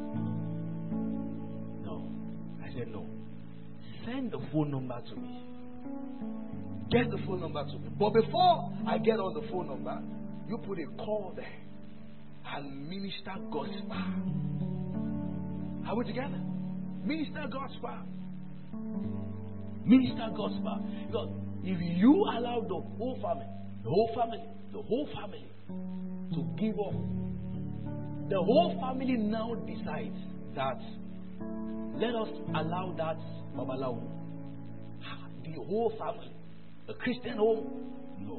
No. I said, no. Send the phone number to me. Get the phone number to me. But before I get on the phone number, you put a call there and minister God's power. Are we together? Minister God's power. Minister God's power. Because if you allow the whole family to give up, the whole family now decides that let us allow that Babalawo, the whole family, a Christian home, no.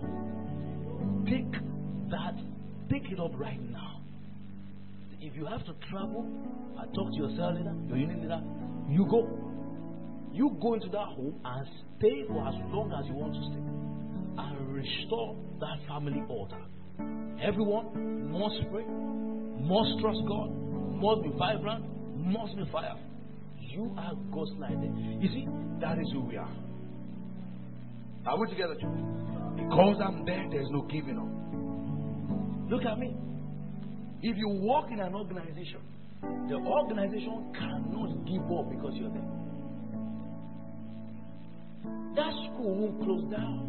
Take it up right now. If you have to travel and talk to your cell leader, your unit leader, you go. You go into that home and stay for as long as you want to stay and restore that family altar. Everyone must pray, must trust God, must be vibrant, must be fire. You are God's light. You see, that is who we are. Are we together, children? Because I'm there, there's no giving up. Look at me. If you work in an organization, the organization cannot give up because you're there. That school won't close down.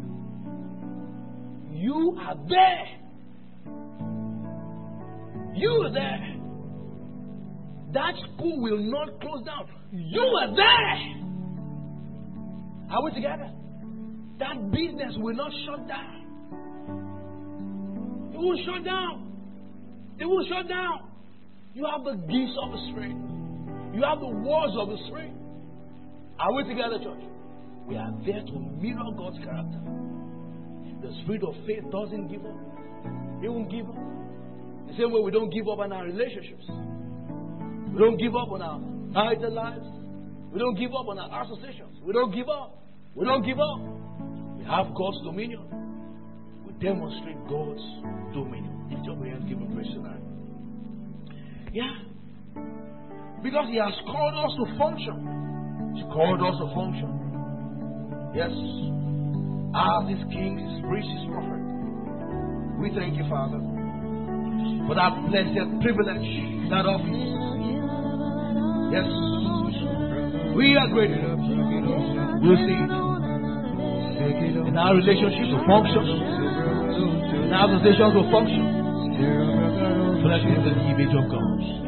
You are there. You are there. That school will not close down. You are there. Are we together? That business will not shut down. It will shut down. It will shut down. You have the gifts of the Spirit. You have the words of the Spirit. Are we together, church? We are there to mirror God's character. The spirit of faith doesn't give up. It won't give up. The same way we don't give up on our relationships. We don't give up on our marital lives. We don't give up on our associations. We don't give up. We don't give up. We have God's dominion. We demonstrate God's dominion. Lift your hands, give Him praise tonight. Yeah. Because He has called us to function. He's called us to function. Yes. As His King, His priest, His prophet. We thank you, Father, for that blessed privilege, that office. Yes. We are grateful. We'll see it. In our relationships will function. In our associations will function. Flesh is the image of God.